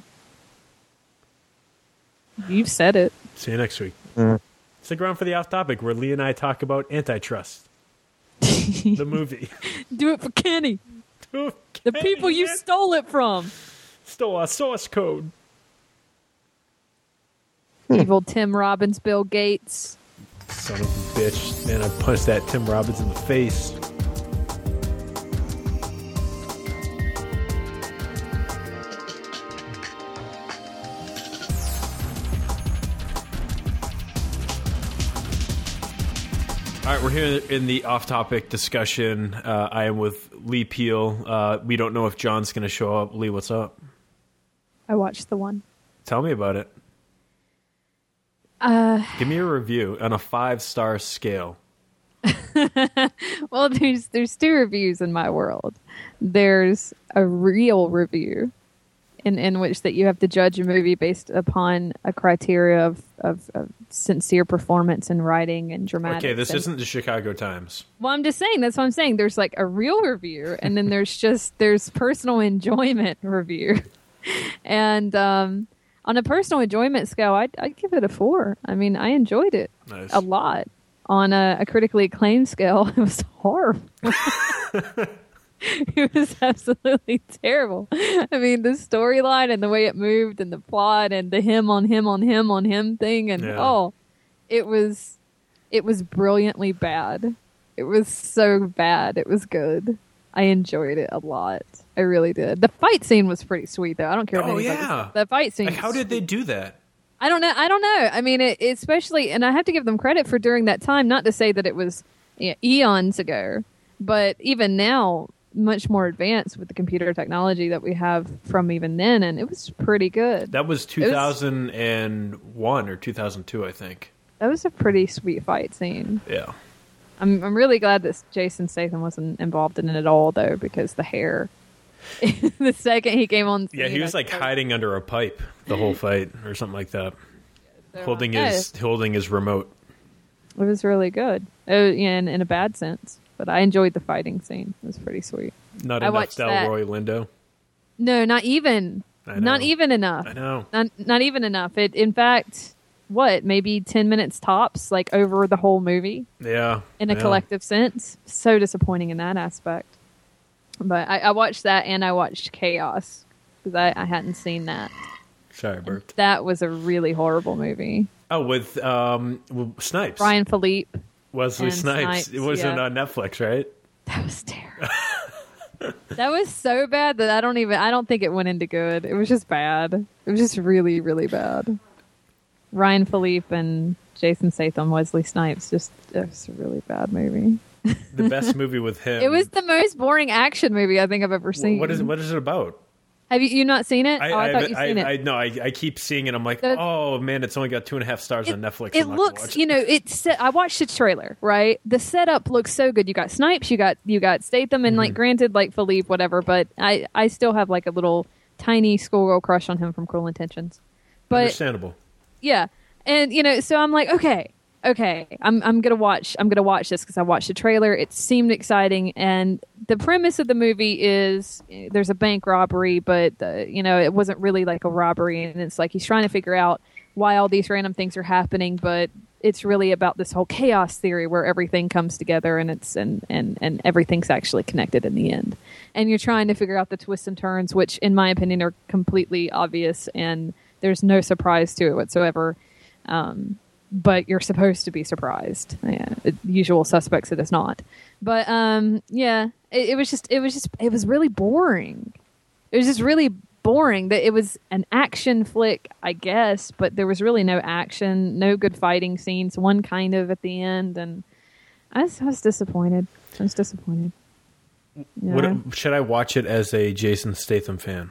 You've said it.
See you next week.
Mm-hmm.
Stick around for the off topic where Lee and I talk about Antitrust, the movie.
Do it for Kenny.
the
The people you stole it from.
stole our source code.
Evil Tim Robbins, Bill Gates.
Son of a bitch. Man, I punched that Tim Robbins in the face. All right, we're here in the off-topic discussion. Uh, I am with Lee Peel. Uh, we don't know if John's going to show up. Lee, what's up?
I watched the one.
Tell me about it.
Uh,
Give me a review on a five-star scale.
well, there's there's two reviews in my world. There's a real review, in, in which that you have to judge a movie based upon a criteria of, of, of sincere performance and writing and dramatics.
Okay, this
and,
isn't the Chicago Times.
Well, I'm just saying, that's what I'm saying. There's like a real review, and then there's just, there's personal enjoyment review. And um, on a personal enjoyment scale, I'd, I'd give it a four. I mean, I enjoyed it
Nice.
a lot. On a, a critically acclaimed scale, it was horrible. It was absolutely terrible. I mean, the storyline and the way it moved and the plot and the him on him on him on him thing, and
Yeah.
oh, it was it was brilliantly bad. It was so bad. It was good. I enjoyed it a lot. I really did. The fight scene was pretty sweet, though. I don't care. What
Oh,
anybody
yeah.
says. The fight scene.
Like, how did they do that?
I don't know. I don't know. I mean, it, especially, and I have to give them credit for during that time. Not to say that it was you know, eons ago, but even now, much more advanced with the computer technology that we have from even then, and it was pretty good.
That was two thousand one or two thousand two, I think.
That was a pretty sweet fight scene.
Yeah.
I'm I'm really glad that Jason Statham wasn't involved in it at all, though, because the hair. The second he came on,
Yeah, he
scene,
was
I
like
thought-
hiding under a pipe the whole fight or something like that,
so,
holding
uh,
his holding his remote.
It was really good, uh, in in a bad sense, but I enjoyed the fighting scene. It was pretty sweet.
Not
I
enough
watched that.
Delroy Lindo.
No, not even.
I know.
Not even enough.
I know.
Not not even enough. It in fact, what maybe ten minutes tops, like over the whole movie
Yeah.
in a
yeah.
collective sense. So disappointing in that aspect. But I, I watched that and I watched Chaos because I, I hadn't seen that.
Sorry, Bert.
That was a really horrible movie.
Oh, with um with Snipes.
Brian Philippe.
Wesley
and
Snipes.
Snipes,
It wasn't
yeah.
on Netflix, right?
That was terrible. That was so bad that I don't even. I don't think it went into good. It was just bad. It was just really, really bad. Ryan Philippe and Jason Statham, Wesley Snipes. Just it was a really bad movie.
The best movie with him.
It was the most boring action movie I think I've ever seen.
What is what is it about?
Have you you not seen it?
I,
oh, I,
I,
thought you've
I,
seen
I,
it.
no, I, I keep seeing it. I'm like,
The-
oh man, it's only got two and a half stars on Netflix.
It
I'm not gonna watch
looks,
it.
you know, it's. I watched the trailer. Right, the setup looks so good. You got Snipes, you got you got Statham, and
Mm-hmm.
like, granted, like Philippe, whatever. But I, I still have like a little tiny schoolgirl crush on him from Cruel Intentions. But
Understandable.
yeah, and you know, so I'm like, okay, okay, I'm I'm gonna watch. I'm gonna watch this because I watched the trailer. It seemed exciting, and the premise of the movie is eh, there's a bank robbery, but uh, you know, it wasn't really like a robbery, and it's like he's trying to figure out why all these random things are happening, but it's really about this whole chaos theory where everything comes together and it's and and and everything's actually connected in the end, and you're trying to figure out the twists and turns, which in my opinion are completely obvious, and there's no surprise to it whatsoever. Um, but you're supposed to be surprised. Yeah, it, usual suspects, it is not. But um, yeah, it, it was just, it was just, it was really boring. It was just really boring. That it was an action flick, I guess, but there was really no action, no good fighting scenes. One kind of at the end, and I was, I was disappointed. I was disappointed. You know?
What, should I watch it as a Jason Statham fan?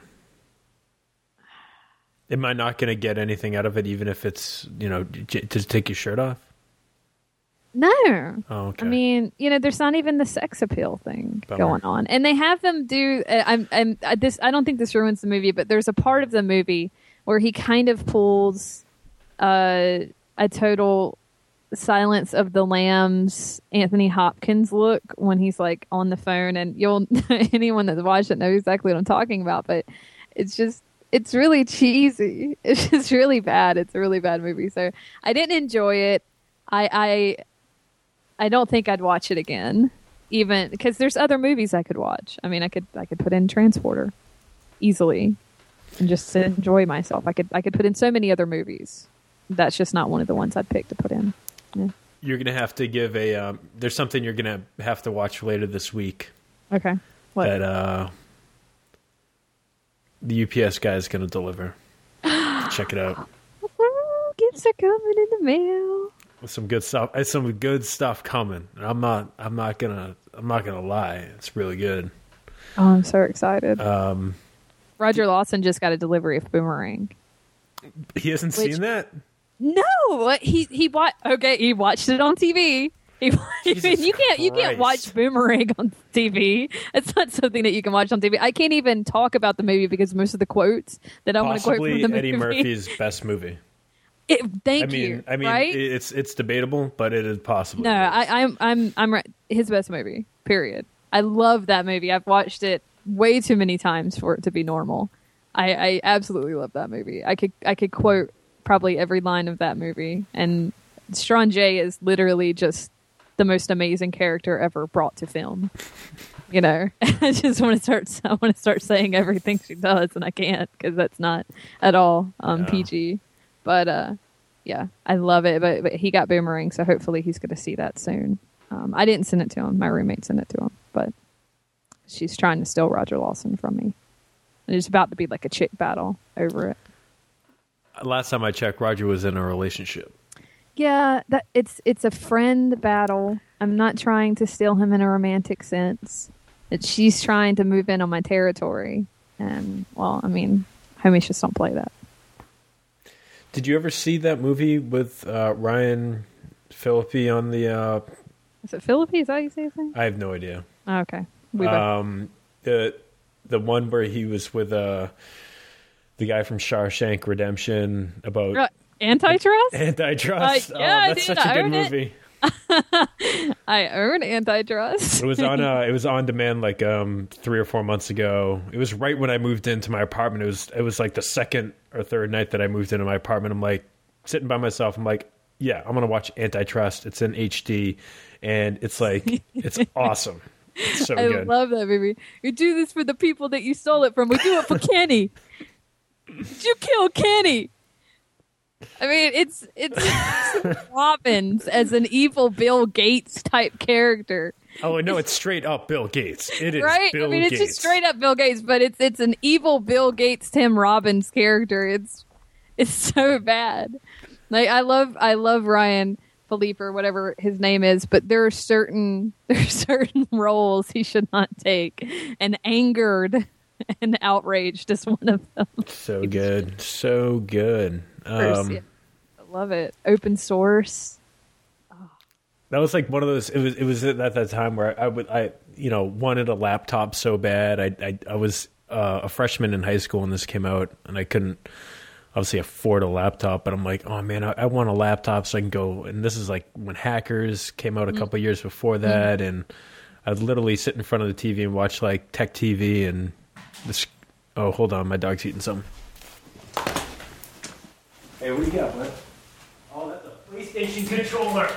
Am I not going to get anything out of it, even if it's, you know, j- to take your shirt off?
No.
Oh, okay.
I mean, you know, there's not even the sex appeal thing
Bummer.
going on, and they have them do. Uh, I'm, I'm uh, this. I don't think this ruins the movie, but there's a part of the movie where he kind of pulls uh, a total Silence of the Lambs Anthony Hopkins look when he's like on the phone, and you'll anyone that's watched it knows exactly what I'm talking about. But it's just. It's really cheesy. It's just really bad. It's a really bad movie. So I didn't enjoy it. I I, I don't think I'd watch it again, even because there's other movies I could watch. I mean, I could I could put in Transporter easily and just enjoy myself. I could I could put in so many other movies. That's just not one of the ones I'd pick to put in. Yeah.
You're gonna have to give a. Um, there's something you're gonna have to watch later this week.
Okay. What?
That uh, the U P S guy is gonna deliver. Check it out.
Ooh, gifts are coming in the mail.
Some good stuff. It's some good stuff coming. I'm not. I'm not gonna. I'm not gonna lie. It's really good.
Oh, I'm so excited.
Um,
Roger Lawson just got a delivery of Boomerang.
he hasn't
Which-
seen that.
No, he he wa- Okay, he watched it on T V. He,
Jesus
you can't you can't
Christ.
watch Boomerang on T V. It's not something that you can watch on T V. I can't even talk about the movie because most of the quotes that I want to quote
Possibly
from the
Eddie
movie.
Murphy's best movie.
It, thank
I mean,
you.
I mean,
right?
it's it's debatable, but it is possible.
No, I, I'm I'm I'm right. His best movie. Period. I love that movie. I've watched it way too many times for it to be normal. I, I absolutely love that movie. I could I could quote probably every line of that movie. And Strawn J is literally just the most amazing character ever brought to film. You know, I just want to start. I want to start saying everything she does, and I can't because that's not at all um,
No.
P G. But uh, yeah, I love it. But, but he got Boomerang, so hopefully he's going to see that soon. Um, I didn't send it to him. My roommate sent it to him, but she's trying to steal Roger Lawson from me. And it's about to be like a chick battle over it.
Last time I checked, Roger was in a relationship.
Yeah, that it's it's a friend battle. I'm not trying to steal him in a romantic sense. It's she's trying to move in on my territory, and well, I mean, homies just don't play that.
Did you ever see that movie with uh, Ryan Phillippe on the? Uh,
Is it Philippi? Is that how you say his name?
I have no idea.
Oh, okay, we both-
Um, the the one where he was with uh, the guy from Shawshank Redemption about
Uh, Antitrust.
antitrust.
Uh, yeah,
oh, that's
dude,
such a
I
good
own it.
movie.
I own Antitrust.
It was on. Uh, it was on demand like um, three or four months ago. It was right when I moved into my apartment. It was. It was like the second or third night that I moved into my apartment. I'm like sitting by myself. I'm like, yeah, I'm gonna watch Antitrust. It's in H D, and it's like it's awesome. It's so
I
good.
love that movie. You do this for the people that you stole it from. We do it for Kenny. Did you kill Kenny? I mean, it's it's Robbins as an evil Bill Gates type character,
Oh no, it's straight up Bill Gates. It is
right?
Bill
I mean, it's
Gates.
just straight up Bill Gates, but it's it's an evil Bill Gates Tim Robbins character. It's it's so bad. Like I love I love Ryan Philippe or whatever his name is, but there are certain there are certain roles he should not take, and Angered and Outraged is one of them.
So good, so good. Um,
Yeah. I love it. Open source.
That was like one of those. It was. It was at that time where I would. I you know wanted a laptop so bad. I I, I was uh, a freshman in high school when this came out, and I couldn't obviously afford a laptop. But I'm like, oh man, I, I want a laptop so I can go. And this is like when Hackers came out a couple years before that, and I'd literally sit in front of the T V and watch like Tech T V and this. Oh, hold on, my dog's eating something. Hey, what do you got, bud? Oh, that's a PlayStation controller.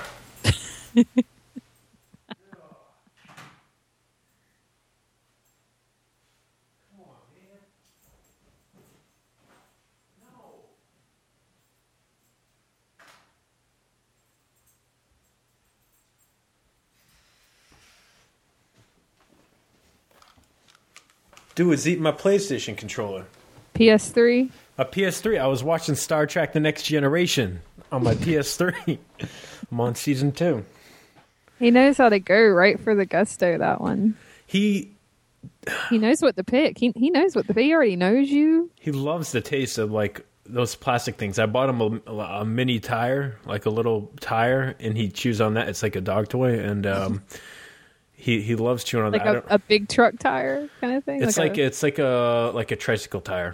Dude, it's eating my PlayStation controller.
P S three.
A P S three. I was watching Star Trek The Next Generation on my P S three. I'm on season two.
He knows how to go right for the gusto, that one.
He
He knows what to pick. He he knows what to pick. He already knows you.
he loves the taste of like those plastic things. I bought him a, a mini tire, like a little tire, and he chews on that. It's like a dog toy, and um, he he loves chewing on
like
that.
a, a big truck tire kind of thing.
It's like,
like
a, it's like a like a tricycle tire.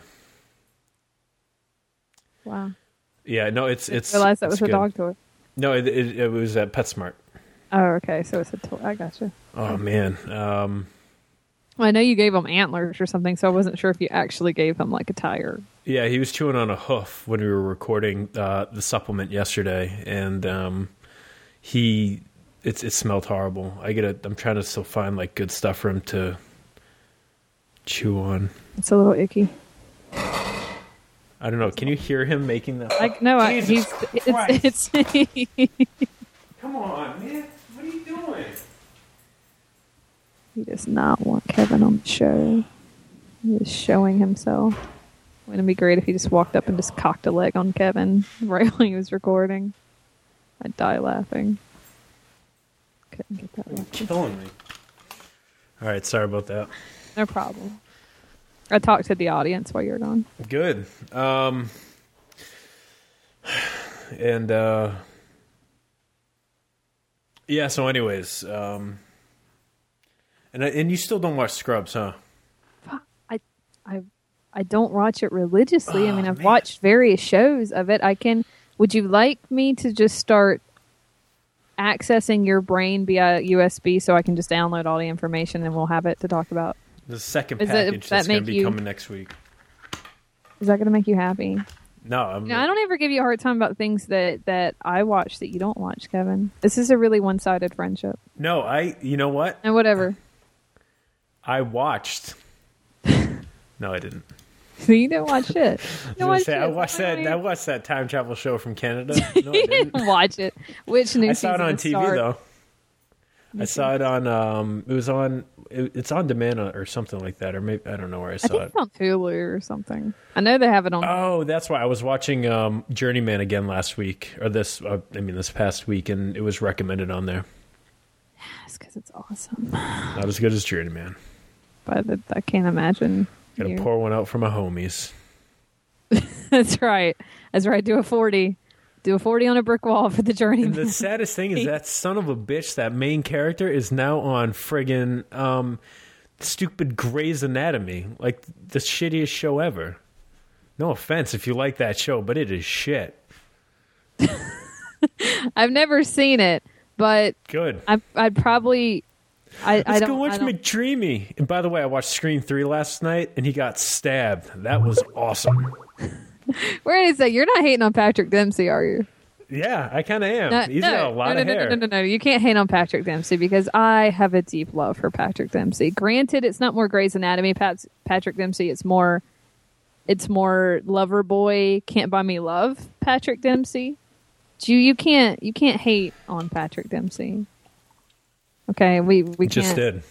Wow.
Yeah, no, it's it's.
I realized that was
it's
a
good.
dog toy.
No, it, it, it was at PetSmart.
Oh, okay. So it's a toy. I gotcha.
Oh man. Um,
Well, I know you gave him antlers or something, so I wasn't sure if you actually gave him like a tire.
Yeah, he was chewing on a hoof when we were recording uh, the supplement yesterday, and um, he it's it smelled horrible. I get a, I'm trying to still find like good stuff for him to chew on.
It's a little icky.
I don't know. Can you hear him making that?
Like no, I,
Jesus
he's
Christ.
it's, it's
Come on, man! What are you doing?
He does not want Kevin on the show. He is showing himself. Wouldn't it be great if he just walked up and just cocked a leg on Kevin right when he was recording? I'd die laughing. Couldn't get that one.
Killing me. All right, sorry about that.
No problem. I talked to the audience while you were gone.
Good. Um, and uh, yeah. So, anyways, um, and and you still don't watch Scrubs, huh?
I I I don't watch it religiously.
Oh,
I mean, I've
man.
watched various shows of it. I can. Would you like me to just start accessing your brain via U S B so I can just download all the information and we'll have it to talk about?
The second
Is it-
package
that
that's going to
make
be
you-
coming next week.
Is that going to make you happy?
No, I'm.
No, I don't ever give you a hard time about things that, that I watch that you don't watch, Kevin. This is a really one-sided friendship.
No, I. You know what?
And whatever.
I watched. No, I didn't.
You don't watch shit. You
I, was
don't
gonna
watch
say,
shit.
I watched that.
You
I watched that time travel show from Canada. No, I
didn't
didn't.
watch it. Which new
I saw it
season
on
of
T V
Star-
though. I saw it on. Um, it was on. It, it's on demand or something like that, or maybe I don't know where I
I
saw
think
it.
it's on Hulu or something. I know they have it on.
Oh, that's why I was watching um, Journeyman again last week, or this. Uh, I mean, this past week, and it was recommended on there.
It's because it's awesome.
Not as good as Journeyman.
But it- I can't imagine.
Got to
you-
pour one out for my homies.
That's right. That's right. Do a forty. Do a forty on a brick wall for the journey.
And the saddest thing is that son of a bitch, that main character, is now on friggin' um, stupid Grey's Anatomy, like the shittiest show ever. No offense if you like that show, but it is shit.
I've never seen it, but
Good.
I, I'd probably. I, I
Let's
don't.
go watch
I don't
McDreamy. And by the way, I watched Scream three last night, and he got stabbed. That was awesome.
where is that? You're not hating on Patrick Dempsey, are you?
Yeah, I kind of am.
No,
He's
no,
got a lot
no,
of
no,
hair.
No, no, no, no. You can't hate on Patrick Dempsey because I have a deep love for Patrick Dempsey. Granted, it's not more Grey's Anatomy. Pat, Patrick Dempsey. It's more. It's more Lover Boy. Can't Buy Me Love. Patrick Dempsey. You you can't you can't hate on Patrick Dempsey. Okay, we we
Just
can't.
did.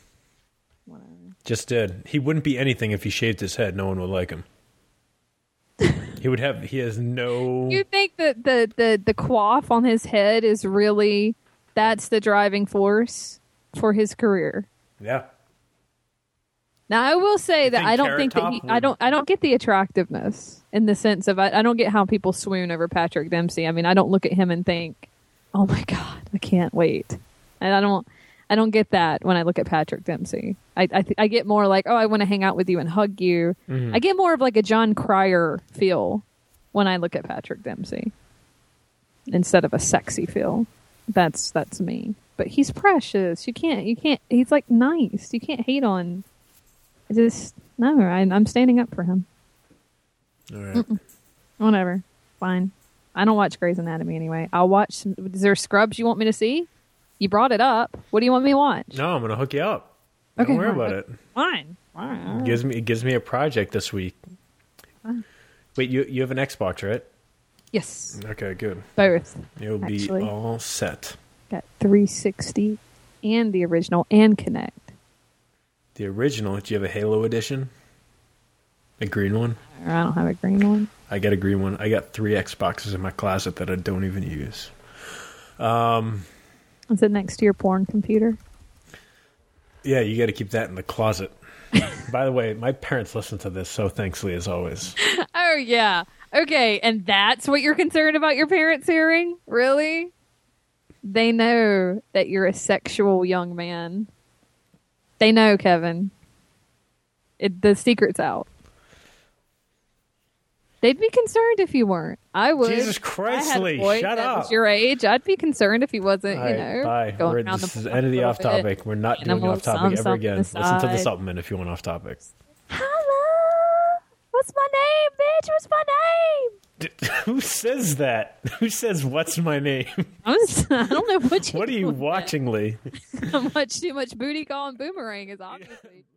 Just did. He wouldn't be anything if he shaved his head. No one would like him. He would have. He has no.
You think that the, the, the coif on his head is really that's the driving force for his career?
Yeah.
Now I will say that
think
I don't
Carrot
think that
Top
he,
would-
I don't I don't get the attractiveness in the sense of I, I don't get how people swoon over Patrick Dempsey. I mean I don't look at him and think, oh my god, I can't wait, and I don't I don't get that when I look at Patrick Dempsey. I I, th- I get more like, oh, I want to hang out with you and hug you.
Mm-hmm.
I get more of like a John Cryer feel when I look at Patrick Dempsey instead of a sexy feel. That's that's me. But he's precious. You can't you can't. He's like nice. You can't hate on. I just no. I, I'm standing up for him.
All right.
Whatever. Fine. I don't watch Grey's Anatomy anyway. I'll watch. Some, is there Scrubs you want me to see? You brought it up. What do you want me to watch?
No, I'm gonna hook you up.
Okay,
Don't worry
fine.
about it.
Fine. Fine.
It gives me it gives me a project this week.
Fine.
Wait, you you have an Xbox, right?
Yes.
Okay, good.
Both.
You'll be
Actually.
all set.
Got three sixty and the original and Kinect.
The original. Do you have a Halo edition? A green one?
Or I don't have a green one.
I got a green one. I got three Xboxes in my closet that I don't even use. Um,
Is it next to your porn computer?
yeah, you got to keep that in the closet. By the way, my parents listen to this, so thanks, Lee, as always.
Oh yeah. Okay, and that's what you're concerned about your parents hearing? Really? They know that you're a sexual young man. They know, Kevin. It, the secret's out. They'd be concerned if you weren't. I would.
Jesus Christ,
I had a
Lee,
boy
shut
that
up.
was your age. I'd be concerned if he wasn't,
All
you
right,
know,
bye.
going
We're,
around
this
the
is the
block
end of the
a
off
little bit.
topic. We're not
And a
doing
little
off topic
something,
ever
something
again.
on the
Listen to the
side.
supplement if you want off topic.
Hello? What's my name, bitch? What's my name?
Who says that? Who says what's my name?
I'm just, I don't know what you
What are you watching, Lee?
How much too much booty call and boomerang is obviously.